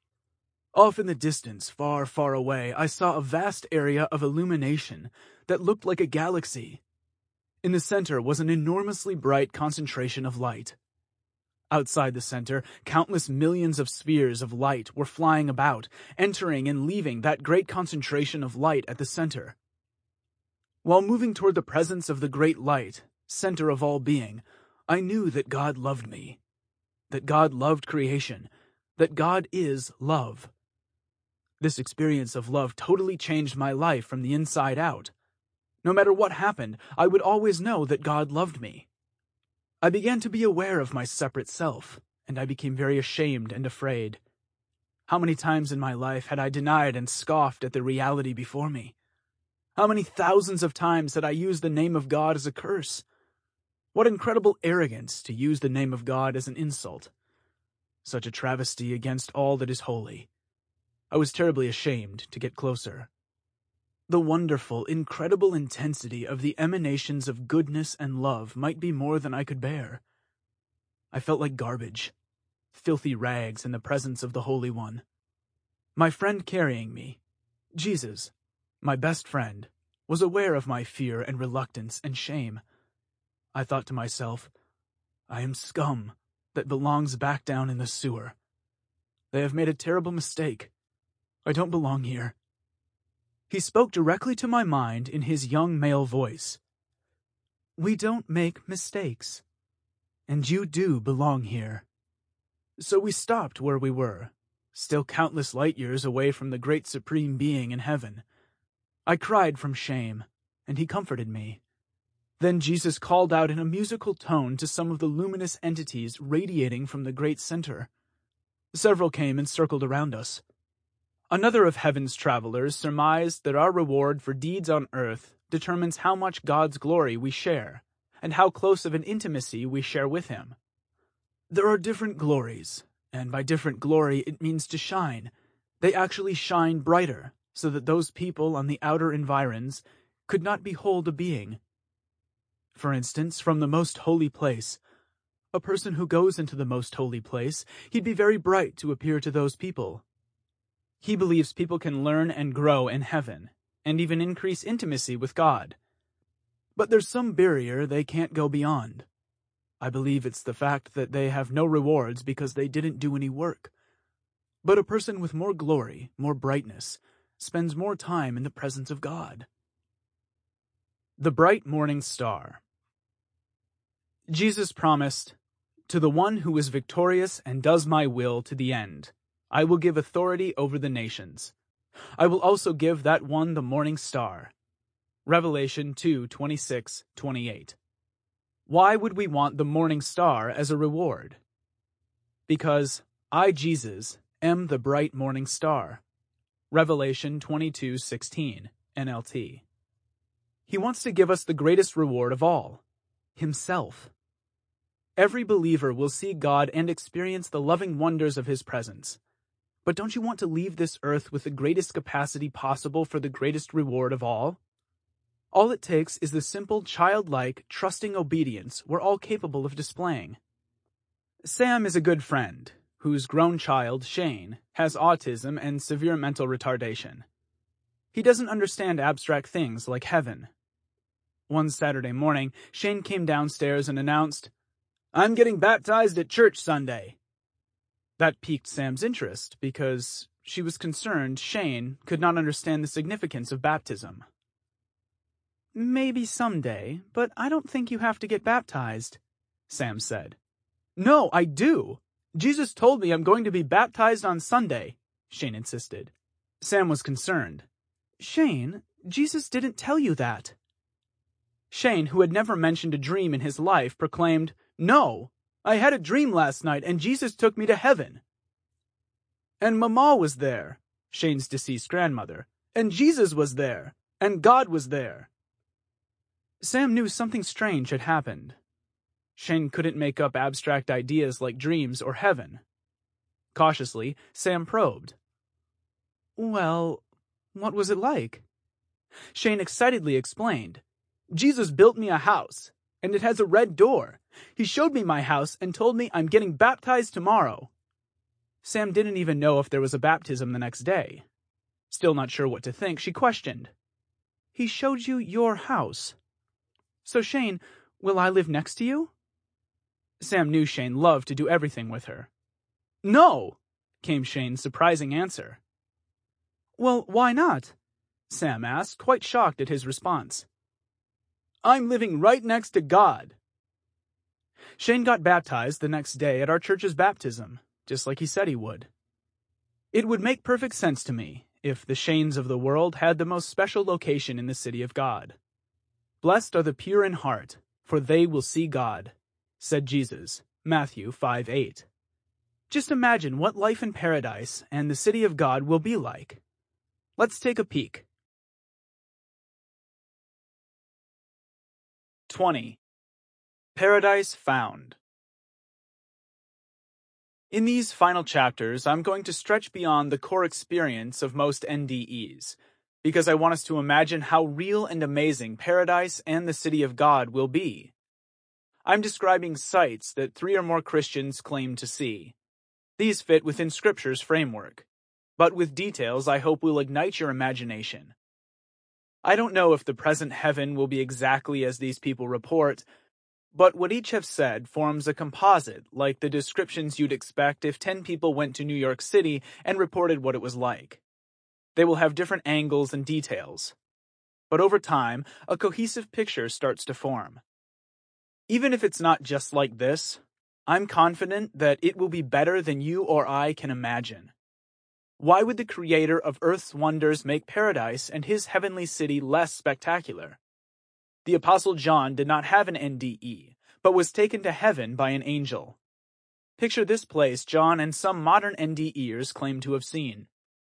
Off in the distance, far, far away, I saw a vast area of illumination that looked like a galaxy. In the center was an enormously bright concentration of light. Outside the center, countless millions of spheres of light were flying about, entering and leaving that great concentration of light at the center. While moving toward the presence of the great light, center of all being, I knew that God loved me, that God loved creation, that God is love. This experience of love totally changed my life from the inside out. No matter what happened, I would always know that God loved me. I began to be aware of my separate self, and I became very ashamed and afraid. How many times in my life had I denied and scoffed at the reality before me? How many thousands of times had I used the name of God as a curse? What incredible arrogance to use the name of God as an insult. Such a travesty against all that is holy. I was terribly ashamed to get closer. The wonderful, incredible intensity of the emanations of goodness and love might be more than I could bear. I felt like garbage, filthy rags in the presence of the Holy One. My friend carrying me, Jesus, my best friend, was aware of my fear and reluctance and shame. I thought to myself, I am scum that belongs back down in the sewer. They have made a terrible mistake. I don't belong here. He spoke directly to my mind in his young male voice. We don't make mistakes, and you do belong here. So we stopped where we were, still countless light years away from the great supreme being in heaven. I cried from shame, and he comforted me. Then Jesus called out in a musical tone to some of the luminous entities radiating from the great center. Several came and circled around us. Another of heaven's travelers surmised that our reward for deeds on earth determines how much God's glory we share, and how close of an intimacy we share with him. There are different glories, and by different glory it means to shine. They actually shine brighter, so that those people on the outer environs could not behold a being. For instance, from the most holy place, a person who goes into the most holy place, he'd be very bright to appear to those people. He believes people can learn and grow in heaven, and even increase intimacy with God. But there's some barrier they can't go beyond. I believe it's the fact that they have no rewards because they didn't do any work. But a person with more glory, more brightness, spends more time in the presence of God. The bright morning star. Jesus promised, "To the one who is victorious and does my will to the end, I will give authority over the nations. I will also give that one the morning star." Revelation two twenty-six to twenty-eight. Why would we want the morning star as a reward? because I, Jesus, am the bright morning star. Revelation twenty-two sixteen, N L T. He wants to give us the greatest reward of all, Himself. Every believer will see God and experience the loving wonders of His presence. But don't you want to leave this earth with the greatest capacity possible for the greatest reward of all? All it takes is the simple, childlike, trusting obedience we're all capable of displaying. Sam is a good friend, whose grown child, Shane, has autism and severe mental retardation. He doesn't understand abstract things like heaven. One Saturday morning, Shane came downstairs and announced, "I'm getting baptized at church Sunday." That piqued Sam's interest because she was concerned Shane could not understand the significance of baptism. "Maybe someday, but I don't think you have to get baptized," Sam said. "No, I do. Jesus told me I'm going to be baptized on Sunday," Shane insisted. Sam was concerned. "Shane, Jesus didn't tell you that." Shane, who had never mentioned a dream in his life, proclaimed, "No, I had a dream last night and Jesus took me to heaven." "And Mama was there," Shane's deceased grandmother, "and Jesus was there, and God was there." Sam knew something strange had happened. Shane couldn't make up abstract ideas like dreams or heaven. Cautiously, Sam probed. "Well, what was it like?" Shane excitedly explained. "Jesus built me a house, and it has a red door. He showed me my house and told me I'm getting baptized tomorrow." Sam didn't even know if there was a baptism the next day. Still not sure what to think, she questioned. "He showed you your house. So Shane, will I live next to you?" Sam knew Shane loved to do everything with her. "No," came Shane's surprising answer. "Well, why not?" Sam asked, quite shocked at his response. "I'm living right next to God." Shane got baptized the next day at our church's baptism, just like he said he would. It would make perfect sense to me if the Shanes of the world had the most special location in the city of God. "Blessed are the pure in heart, for they will see God," said Jesus, Matthew five eight. Just imagine what life in paradise and the city of God will be like. Let's take a peek. twenty. Paradise Found. In these final chapters, I'm going to stretch beyond the core experience of most N D Es, because I want us to imagine how real and amazing paradise and the city of God will be. I'm describing sights that three or more Christians claim to see. These fit within Scripture's framework, but with details I hope will ignite your imagination. I don't know if the present heaven will be exactly as these people report, but what each have said forms a composite like the descriptions you'd expect if ten people went to New York City and reported what it was like. They will have different angles and details, but over time, a cohesive picture starts to form. Even if it's not just like this, I'm confident that it will be better than you or I can imagine. Why would the Creator of earth's wonders make paradise and His heavenly city less spectacular? The Apostle John did not have an N D E, but was taken to heaven by an angel. Picture this place John and some modern N D Ers claim to have seen.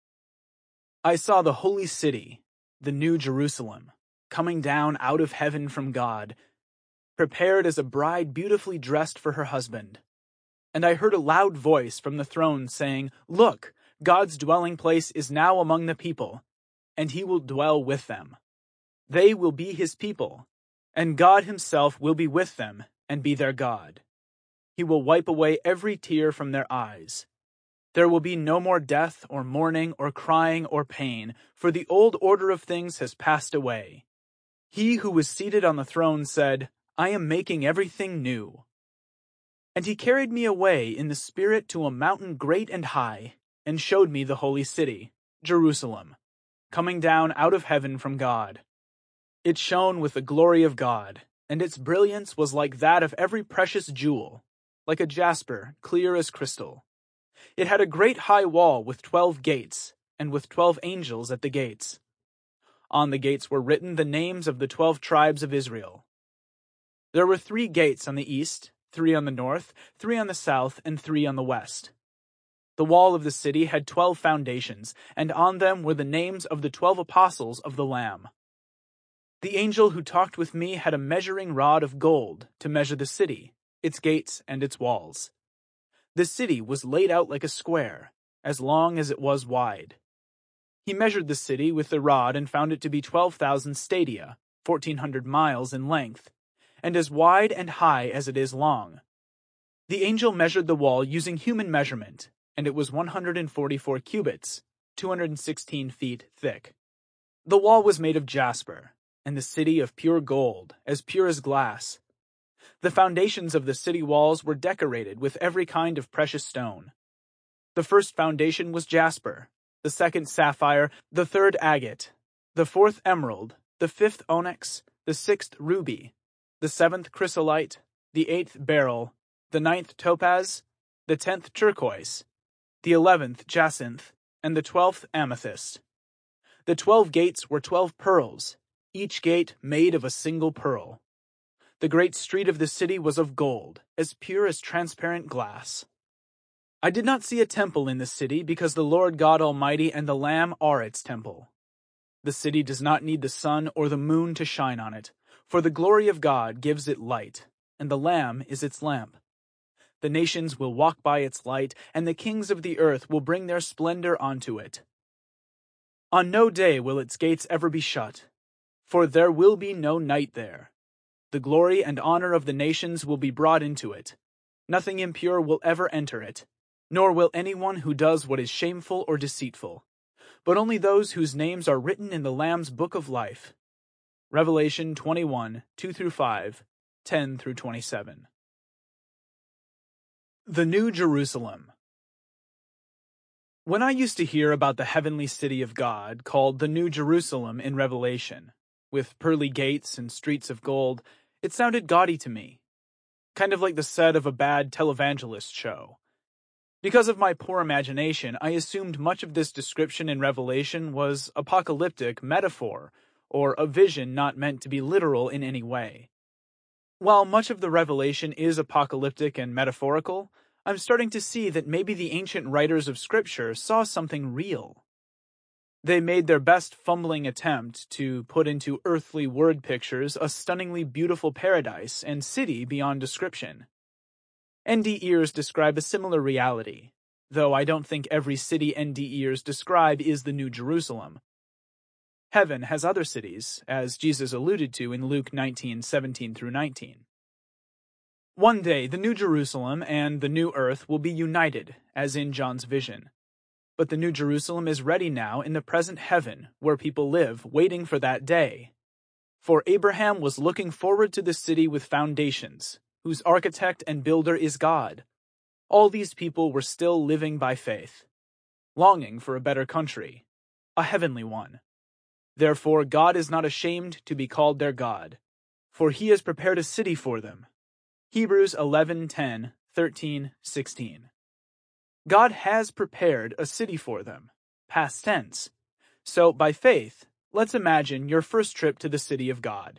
"I saw the holy city, the new Jerusalem, coming down out of heaven from God, prepared as a bride beautifully dressed for her husband. And I heard a loud voice from the throne saying, 'Look, God's dwelling place is now among the people, and He will dwell with them. They will be His people, and God Himself will be with them and be their God. He will wipe away every tear from their eyes. There will be no more death or mourning or crying or pain, for the old order of things has passed away.' He who was seated on the throne said, 'I am making everything new.' And He carried me away in the Spirit to a mountain great and high, and showed me the holy city, Jerusalem, coming down out of heaven from God. It shone with the glory of God, and its brilliance was like that of every precious jewel, like a jasper, clear as crystal. It had a great high wall with twelve gates, and with twelve angels at the gates. On the gates were written the names of the twelve tribes of Israel. There were three gates on the east, three on the north, three on the south, and three on the west. The wall of the city had twelve foundations, and on them were the names of the twelve apostles of the Lamb. The angel who talked with me had a measuring rod of gold to measure the city, its gates, and its walls. The city was laid out like a square, as long as it was wide. He measured the city with the rod and found it to be twelve thousand stadia, fourteen hundred miles in length, and as wide and high as it is long. The angel measured the wall using human measurement, and it was one hundred forty-four cubits, two hundred sixteen feet thick. The wall was made of jasper, and the city of pure gold, as pure as glass. The foundations of the city walls were decorated with every kind of precious stone. The first foundation was jasper, the second sapphire, the third agate, the fourth emerald, the fifth onyx, the sixth ruby, the seventh chrysolite, the eighth beryl, the ninth topaz, the tenth turquoise, the eleventh jacinth, and the twelfth amethyst. The twelve gates were twelve pearls, each gate made of a single pearl. The great street of the city was of gold, as pure as transparent glass. I did not see a temple in the city because the Lord God Almighty and the Lamb are its temple. The city does not need the sun or the moon to shine on it, for the glory of God gives it light, and the Lamb is its lamp. The nations will walk by its light, and the kings of the earth will bring their splendor onto it. On no day will its gates ever be shut, for there will be no night there. The glory and honor of the nations will be brought into it. Nothing impure will ever enter it, nor will anyone who does what is shameful or deceitful, but only those whose names are written in the Lamb's book of life. Revelation twenty-one, two through five, ten through twenty-seven. The New Jerusalem. When I used to hear about the heavenly city of God called the New Jerusalem in Revelation, with pearly gates and streets of gold, it sounded gaudy to me, kind of like the set of a bad televangelist show. Because of my poor imagination, I assumed much of this description in Revelation was apocalyptic metaphor, or a vision not meant to be literal in any way. While much of the Revelation is apocalyptic and metaphorical, I'm starting to see that maybe the ancient writers of Scripture saw something real. They made their best fumbling attempt to put into earthly word pictures a stunningly beautiful paradise and city beyond description. N D Ears describe a similar reality, though I don't think every city N D Ears describe is the New Jerusalem. Heaven has other cities, as Jesus alluded to in Luke nineteen, seventeen through nineteen. One day, the New Jerusalem and the New Earth will be united, as in John's vision. But the New Jerusalem is ready now in the present heaven, where people live, waiting for that day. For Abraham was looking forward to the city with foundations, whose architect and builder is God. All these people were still living by faith, longing for a better country, a heavenly one. Therefore God is not ashamed to be called their God, for he has prepared a city for them. Hebrews eleven, ten, thirteen, sixteen. God has prepared a city for them, past tense. So, by faith, let's imagine your first trip to the city of God.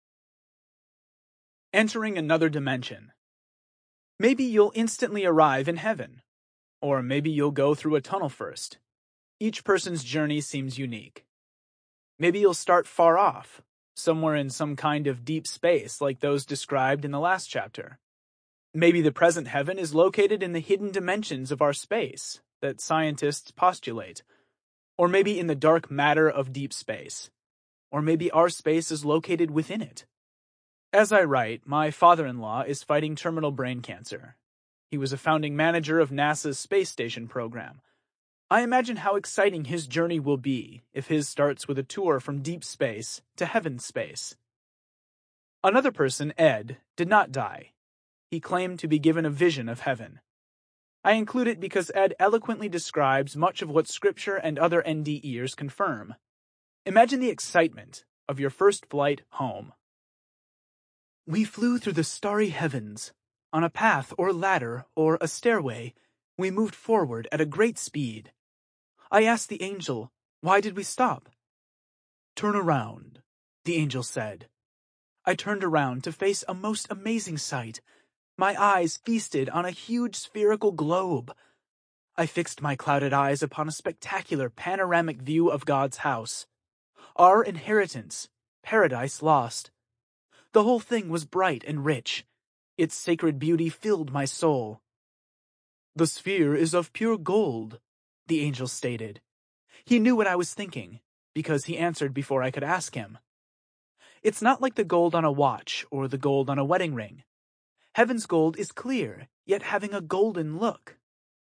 Entering another dimension. Maybe you'll instantly arrive in heaven, or maybe you'll go through a tunnel first. Each person's journey seems unique. Maybe you'll start far off, somewhere in some kind of deep space like those described in the last chapter. Maybe the present heaven is located in the hidden dimensions of our space that scientists postulate, or maybe in the dark matter of deep space, or maybe our space is located within it. As I write, my father-in-law is fighting terminal brain cancer. He was a founding manager of NASA's space station program. I imagine how exciting his journey will be if his starts with a tour from deep space to heaven's space. Another person, Ed, did not die. He claimed to be given a vision of heaven. I include it because Ed eloquently describes much of what Scripture and other N D Eers confirm. Imagine the excitement of your first flight home. We flew through the starry heavens. On a path or ladder or a stairway, we moved forward at a great speed. I asked the angel, "Why did we stop?" "Turn around," the angel said. I turned around to face a most amazing sight. My eyes feasted on a huge spherical globe. I fixed my clouded eyes upon a spectacular panoramic view of God's house. Our inheritance, paradise lost. The whole thing was bright and rich. Its sacred beauty filled my soul. "The sphere is of pure gold," the angel stated. He knew what I was thinking, because he answered before I could ask him. It's not like the gold on a watch or the gold on a wedding ring. Heaven's gold is clear, yet having a golden look.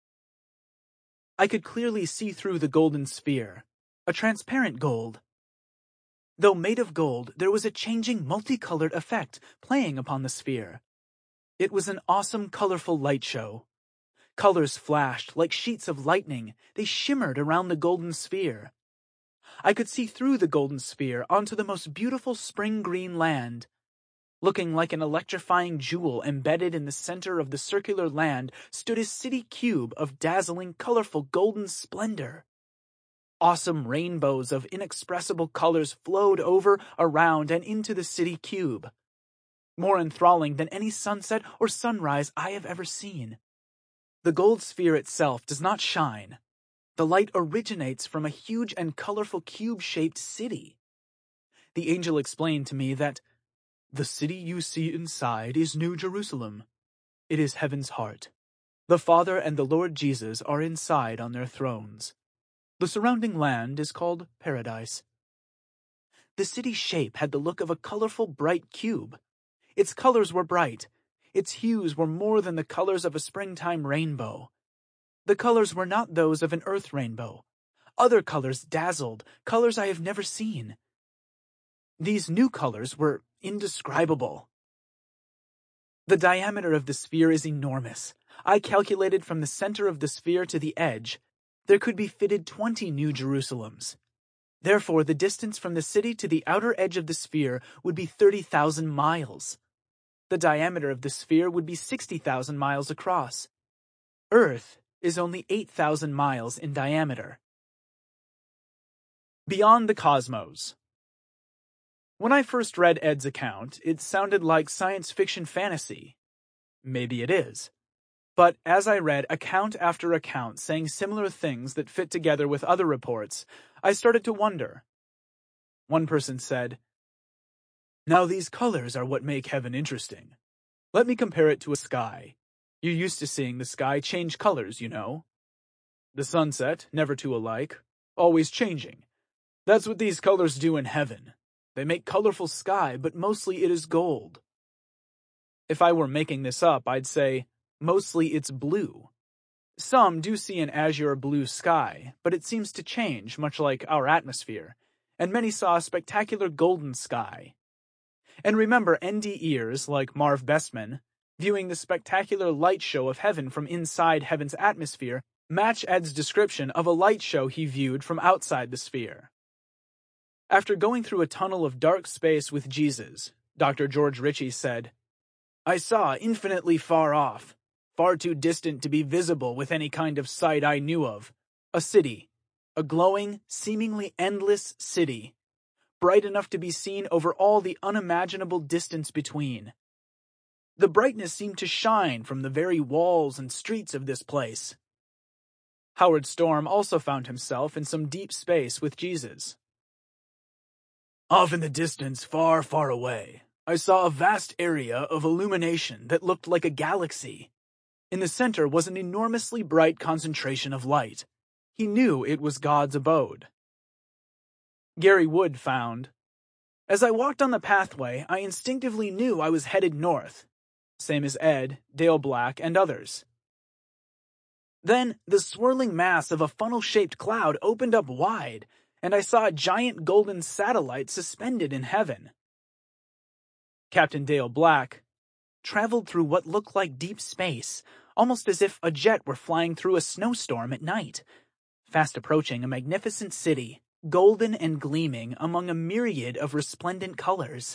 I could clearly see through the golden sphere, a transparent gold. Though made of gold, there was a changing multicolored effect playing upon the sphere. It was an awesome, colorful light show. Colors flashed like sheets of lightning. They shimmered around the golden sphere. I could see through the golden sphere onto the most beautiful spring green land. Looking like an electrifying jewel embedded in the center of the circular land stood a city cube of dazzling, colorful golden splendor. Awesome rainbows of inexpressible colors flowed over, around, and into the city cube. More enthralling than any sunset or sunrise I have ever seen. The gold sphere itself does not shine. The light originates from a huge and colorful cube-shaped city. The angel explained to me that the city you see inside is New Jerusalem. It is heaven's heart. The Father and the Lord Jesus are inside on their thrones. The surrounding land is called Paradise. The city's shape had the look of a colorful, bright cube. Its colors were bright. Its hues were more than the colors of a springtime rainbow. The colors were not those of an earth rainbow. Other colors dazzled, colors I have never seen. These new colors were indescribable. The diameter of the sphere is enormous. I calculated from the center of the sphere to the edge. There could be fitted twenty New Jerusalems. Therefore, the distance from the city to the outer edge of the sphere would be thirty thousand miles. The diameter of the sphere would be sixty thousand miles across. Earth is only eight thousand miles in diameter. Beyond the Cosmos. When I first read Ed's account, it sounded like science fiction fantasy. Maybe it is. But as I read account after account saying similar things that fit together with other reports, I started to wonder. One person said, "Now these colors are what make heaven interesting. Let me compare it to a sky. You're used to seeing the sky change colors, you know. The sunset, never two alike, always changing. That's what these colors do in heaven. They make colorful sky, but mostly it is gold." If I were making this up, I'd say, mostly it's blue. Some do see an azure blue sky, but it seems to change, much like our atmosphere, and many saw a spectacular golden sky. And remember N D ears, like Marv Bestman, viewing the spectacular light show of heaven from inside heaven's atmosphere, match Ed's description of a light show he viewed from outside the sphere. After going through a tunnel of dark space with Jesus, Doctor George Ritchie said, "I saw infinitely far off, far too distant to be visible with any kind of sight I knew of, a city, a glowing, seemingly endless city, bright enough to be seen over all the unimaginable distance between. The brightness seemed to shine from the very walls and streets of this place." Howard Storm also found himself in some deep space with Jesus. "Off in the distance, far, far away, I saw a vast area of illumination that looked like a galaxy. In the center was an enormously bright concentration of light. He knew it was God's abode." Gary Wood found, "As I walked on the pathway, I instinctively knew I was headed north. Same as Ed, Dale Black, and others. Then the swirling mass of a funnel-shaped cloud opened up wide, and I saw a giant golden satellite suspended in heaven." Captain Dale Black traveled through what looked like deep space, almost as if a jet were flying through a snowstorm at night, fast approaching a magnificent city, golden and gleaming among a myriad of resplendent colors.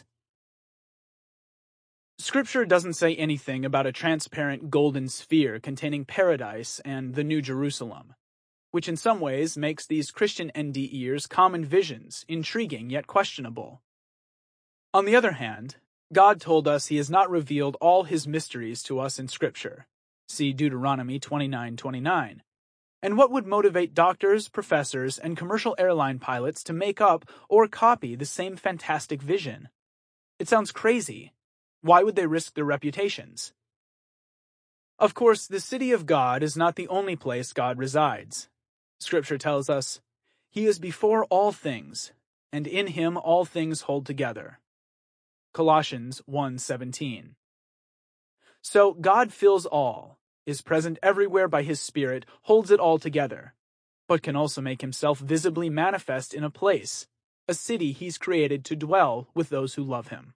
Scripture doesn't say anything about a transparent golden sphere containing paradise and the New Jerusalem, which in some ways makes these Christian N D E's common visions intriguing yet questionable. On the other hand, God told us he has not revealed all his mysteries to us in Scripture. See Deuteronomy twenty-nine twenty-nine. And what would motivate doctors, professors, and commercial airline pilots to make up or copy the same fantastic vision? It sounds crazy. Why would they risk their reputations? Of course, the city of God is not the only place God resides. Scripture tells us, "He is before all things, and in him all things hold together." Colossians one seventeen. So God fills all, is present everywhere by his Spirit, holds it all together, but can also make himself visibly manifest in a place, a city he's created to dwell with those who love him.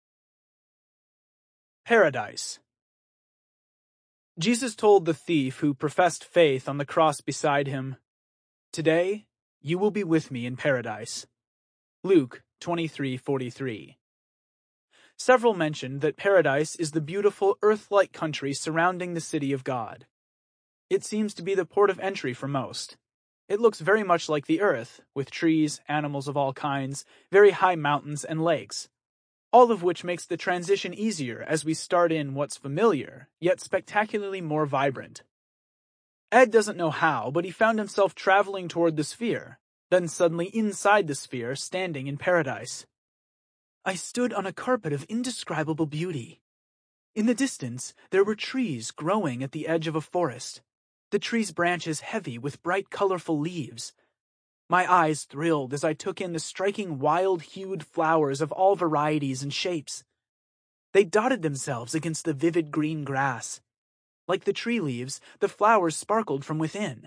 Paradise. Jesus told the thief who professed faith on the cross beside him, "Today you will be with me in paradise." Luke twenty-three forty-three. Several mentioned that paradise is the beautiful earth-like country surrounding the city of God. It seems to be the port of entry for most. It looks very much like the earth, with trees, animals of all kinds, very high mountains and lakes, all of which makes the transition easier as we start in what's familiar, yet spectacularly more vibrant. Ed doesn't know how, but he found himself traveling toward the sphere, then suddenly inside the sphere, standing in paradise. I stood on a carpet of indescribable beauty. In the distance, there were trees growing at the edge of a forest, the trees' branches heavy with bright, colorful leaves. My eyes thrilled as I took in the striking wild-hued flowers of all varieties and shapes. They dotted themselves against the vivid green grass. Like the tree leaves, the flowers sparkled from within.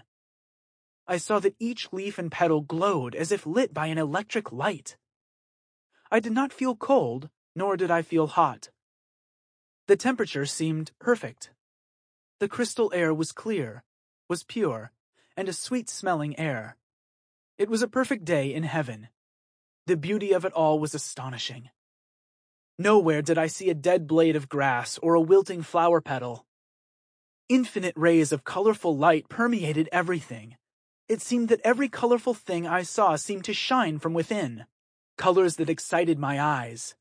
I saw that each leaf and petal glowed as if lit by an electric light. I did not feel cold, nor did I feel hot. The temperature seemed perfect. The crystal air was clear, was pure, and a sweet-smelling air. It was a perfect day in heaven. The beauty of it all was astonishing. Nowhere did I see a dead blade of grass or a wilting flower petal. Infinite rays of colorful light permeated everything. It seemed that every colorful thing I saw seemed to shine from within, colors that excited my eyes.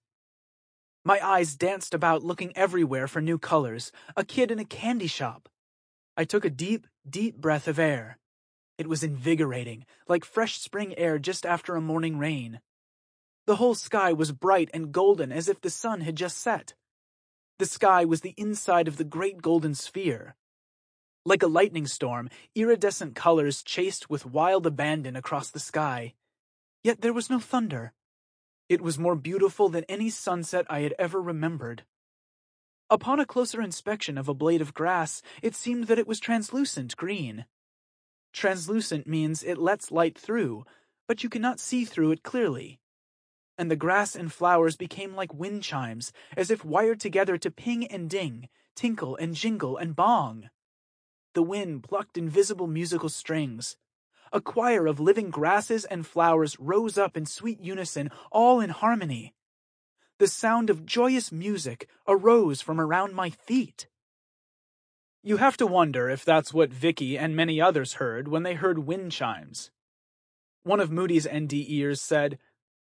My eyes danced about looking everywhere for new colors, a kid in a candy shop. I took a deep, deep breath of air. It was invigorating, like fresh spring air just after a morning rain. The whole sky was bright and golden as if the sun had just set. The sky was the inside of the great golden sphere. Like a lightning storm, iridescent colors chased with wild abandon across the sky. Yet there was no thunder. It was more beautiful than any sunset I had ever remembered. Upon a closer inspection of a blade of grass, it seemed that it was translucent green. Translucent means it lets light through, but you cannot see through it clearly. And the grass and flowers became like wind chimes, as if wired together to ping and ding, tinkle and jingle and bong. The wind plucked invisible musical strings. A choir of living grasses and flowers rose up in sweet unison, all in harmony. The sound of joyous music arose from around my feet. You have to wonder if that's what Vicky and many others heard when they heard wind chimes. One of Moody's N D ears said,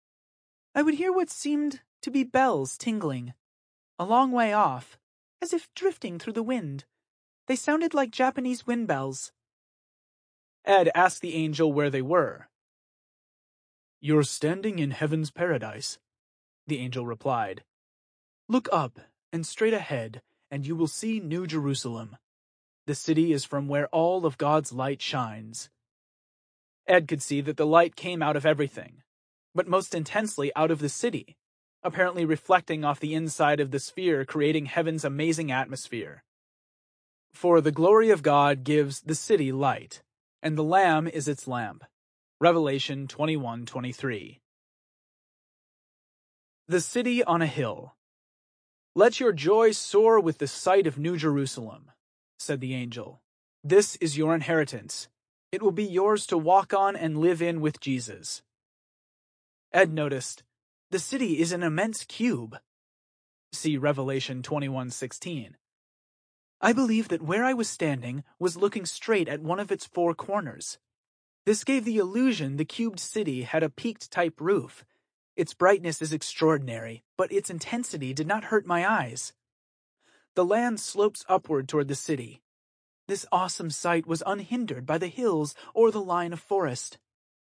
I would hear what seemed to be bells tingling, a long way off, as if drifting through the wind. They sounded like Japanese wind bells. Ed asked the angel where they were. You're standing in heaven's paradise, the angel replied. Look up and straight ahead, and you will see New Jerusalem. The city is from where all of God's light shines. Ed could see that the light came out of everything, but most intensely out of the city, apparently reflecting off the inside of the sphere, creating heaven's amazing atmosphere. For the glory of God gives the city light, and the Lamb is its lamp. Revelation twenty-one twenty-three. The city on a hill. Let your joy soar with the sight of New Jerusalem, said the angel. This is your inheritance. It will be yours to walk on and live in with Jesus. Ed noticed, the city is an immense cube. See Revelation twenty-one sixteen. I believe that where I was standing was looking straight at one of its four corners. This gave the illusion the cubed city had a peaked-type roof, Its brightness is extraordinary, but its intensity did not hurt my eyes. The land slopes upward toward the city. This awesome sight was unhindered by the hills or the line of forest.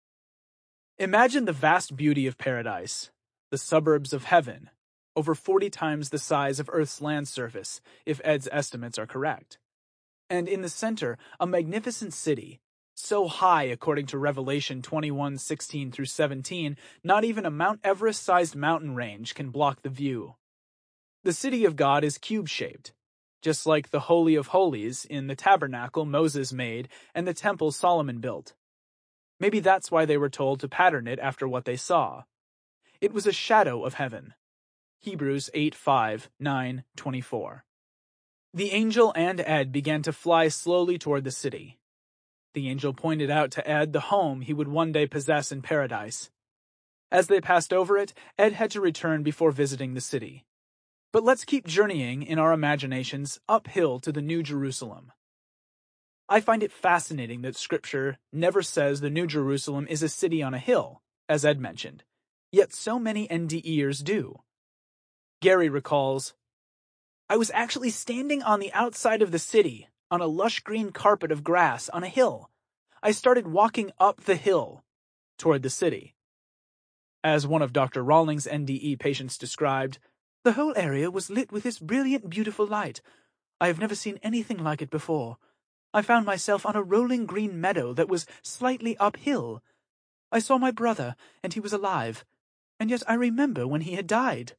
Imagine the vast beauty of paradise, the suburbs of heaven, over forty times the size of Earth's land surface, if Ed's estimates are correct. And in the center, a magnificent city, so high according to Revelation twenty-one sixteen through seventeen, not even a Mount Everest-sized mountain range can block the view. The city of God is cube-shaped, just like the Holy of Holies in the tabernacle Moses made and the temple Solomon built. Maybe that's why they were told to pattern it after what they saw. It was a shadow of heaven. Hebrews eight five, nine, twenty-four. The angel and Ed began to fly slowly toward the city. The angel pointed out to Ed the home he would one day possess in paradise. As they passed over it, Ed had to return before visiting the city. But let's keep journeying in our imaginations uphill to the New Jerusalem. I find it fascinating that Scripture never says the New Jerusalem is a city on a hill, as Ed mentioned, yet so many N D Ers do. Gary recalls, I was actually standing on the outside of the city, on a lush green carpet of grass on a hill. I started walking up the hill toward the city. As one of Doctor Rawlings' N D E patients described, the whole area was lit with this brilliant, beautiful light. I have never seen anything like it before. I found myself on a rolling green meadow that was slightly uphill. I saw my brother, and he was alive, and yet I remember when he had died.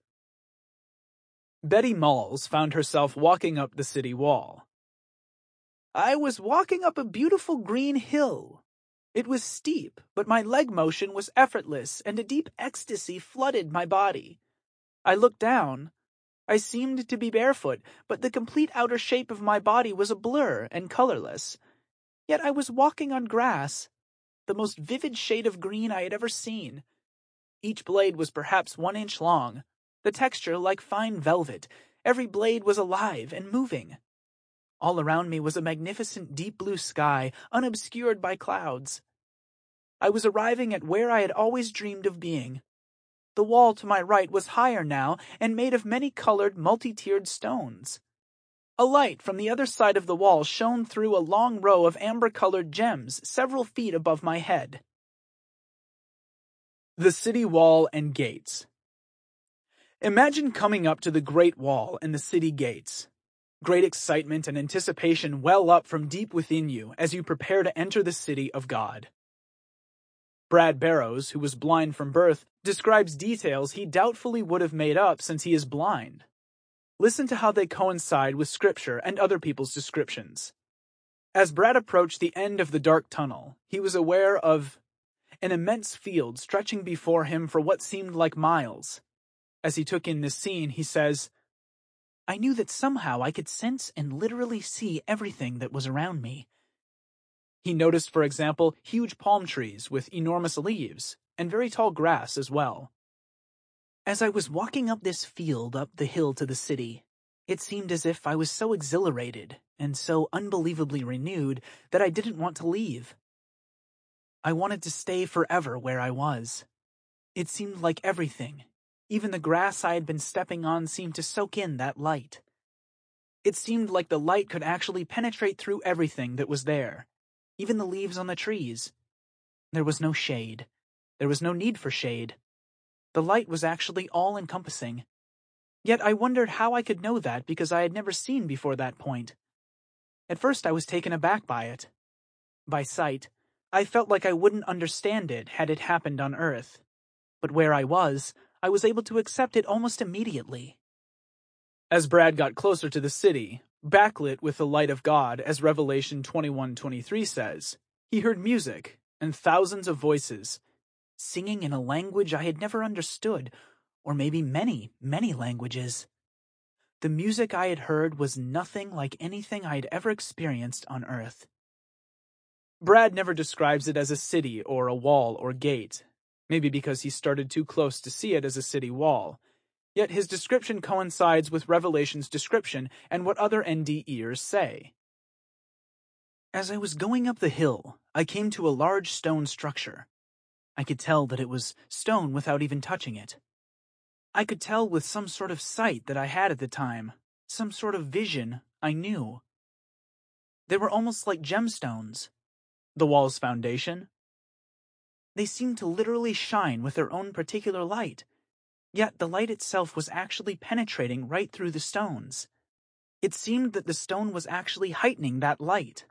Betty Malls found herself walking up the city wall. I was walking up a beautiful green hill. It was steep, but my leg motion was effortless, and a deep ecstasy flooded my body. I looked down. I seemed to be barefoot, but the complete outer shape of my body was a blur and colorless. Yet I was walking on grass, the most vivid shade of green I had ever seen. Each blade was perhaps one inch long, the texture like fine velvet. Every blade was alive and moving. All around me was a magnificent deep blue sky, unobscured by clouds. I was arriving at where I had always dreamed of being. The wall to my right was higher now and made of many-colored, multi-tiered stones. A light from the other side of the wall shone through a long row of amber-colored gems several feet above my head. The city wall and gates. Imagine coming up to the Great Wall and the city gates. Great excitement and anticipation well up from deep within you as you prepare to enter the city of God. Brad Barrows, who was blind from birth, describes details he doubtfully would have made up since he is blind. Listen to how they coincide with Scripture and other people's descriptions. As Brad approached the end of the dark tunnel, he was aware of an immense field stretching before him for what seemed like miles. As he took in this scene, he says, I knew that somehow I could sense and literally see everything that was around me. He noticed, for example, huge palm trees with enormous leaves, and very tall grass as well. As I was walking up this field up the hill to the city, it seemed as if I was so exhilarated and so unbelievably renewed that I didn't want to leave. I wanted to stay forever where I was. It seemed like everything, even the grass I had been stepping on, seemed to soak in that light. It seemed like the light could actually penetrate through everything that was there. Even the leaves on the trees. There was no shade. There was no need for shade. The light was actually all-encompassing. Yet I wondered how I could know that because I had never seen before that point. At first I was taken aback by it. By sight, I felt like I wouldn't understand it had it happened on Earth. But where I was, I was able to accept it almost immediately. As Brad got closer to the city, backlit with the light of God, as Revelation twenty-one twenty-three says, he heard music and thousands of voices, singing in a language I had never understood, or maybe many, many languages. The music I had heard was nothing like anything I had ever experienced on Earth. Brad never describes it as a city or a wall or gate, maybe because he started too close to see it as a city wall. Yet his description coincides with Revelation's description and what other N D Ers say. As I was going up the hill, I came to a large stone structure. I could tell that it was stone without even touching it. I could tell with some sort of sight that I had at the time, some sort of vision I knew. They were almost like gemstones. The wall's foundation. They seemed to literally shine with their own particular light, yet the light itself was actually penetrating right through the stones. It seemed that the stone was actually heightening that light.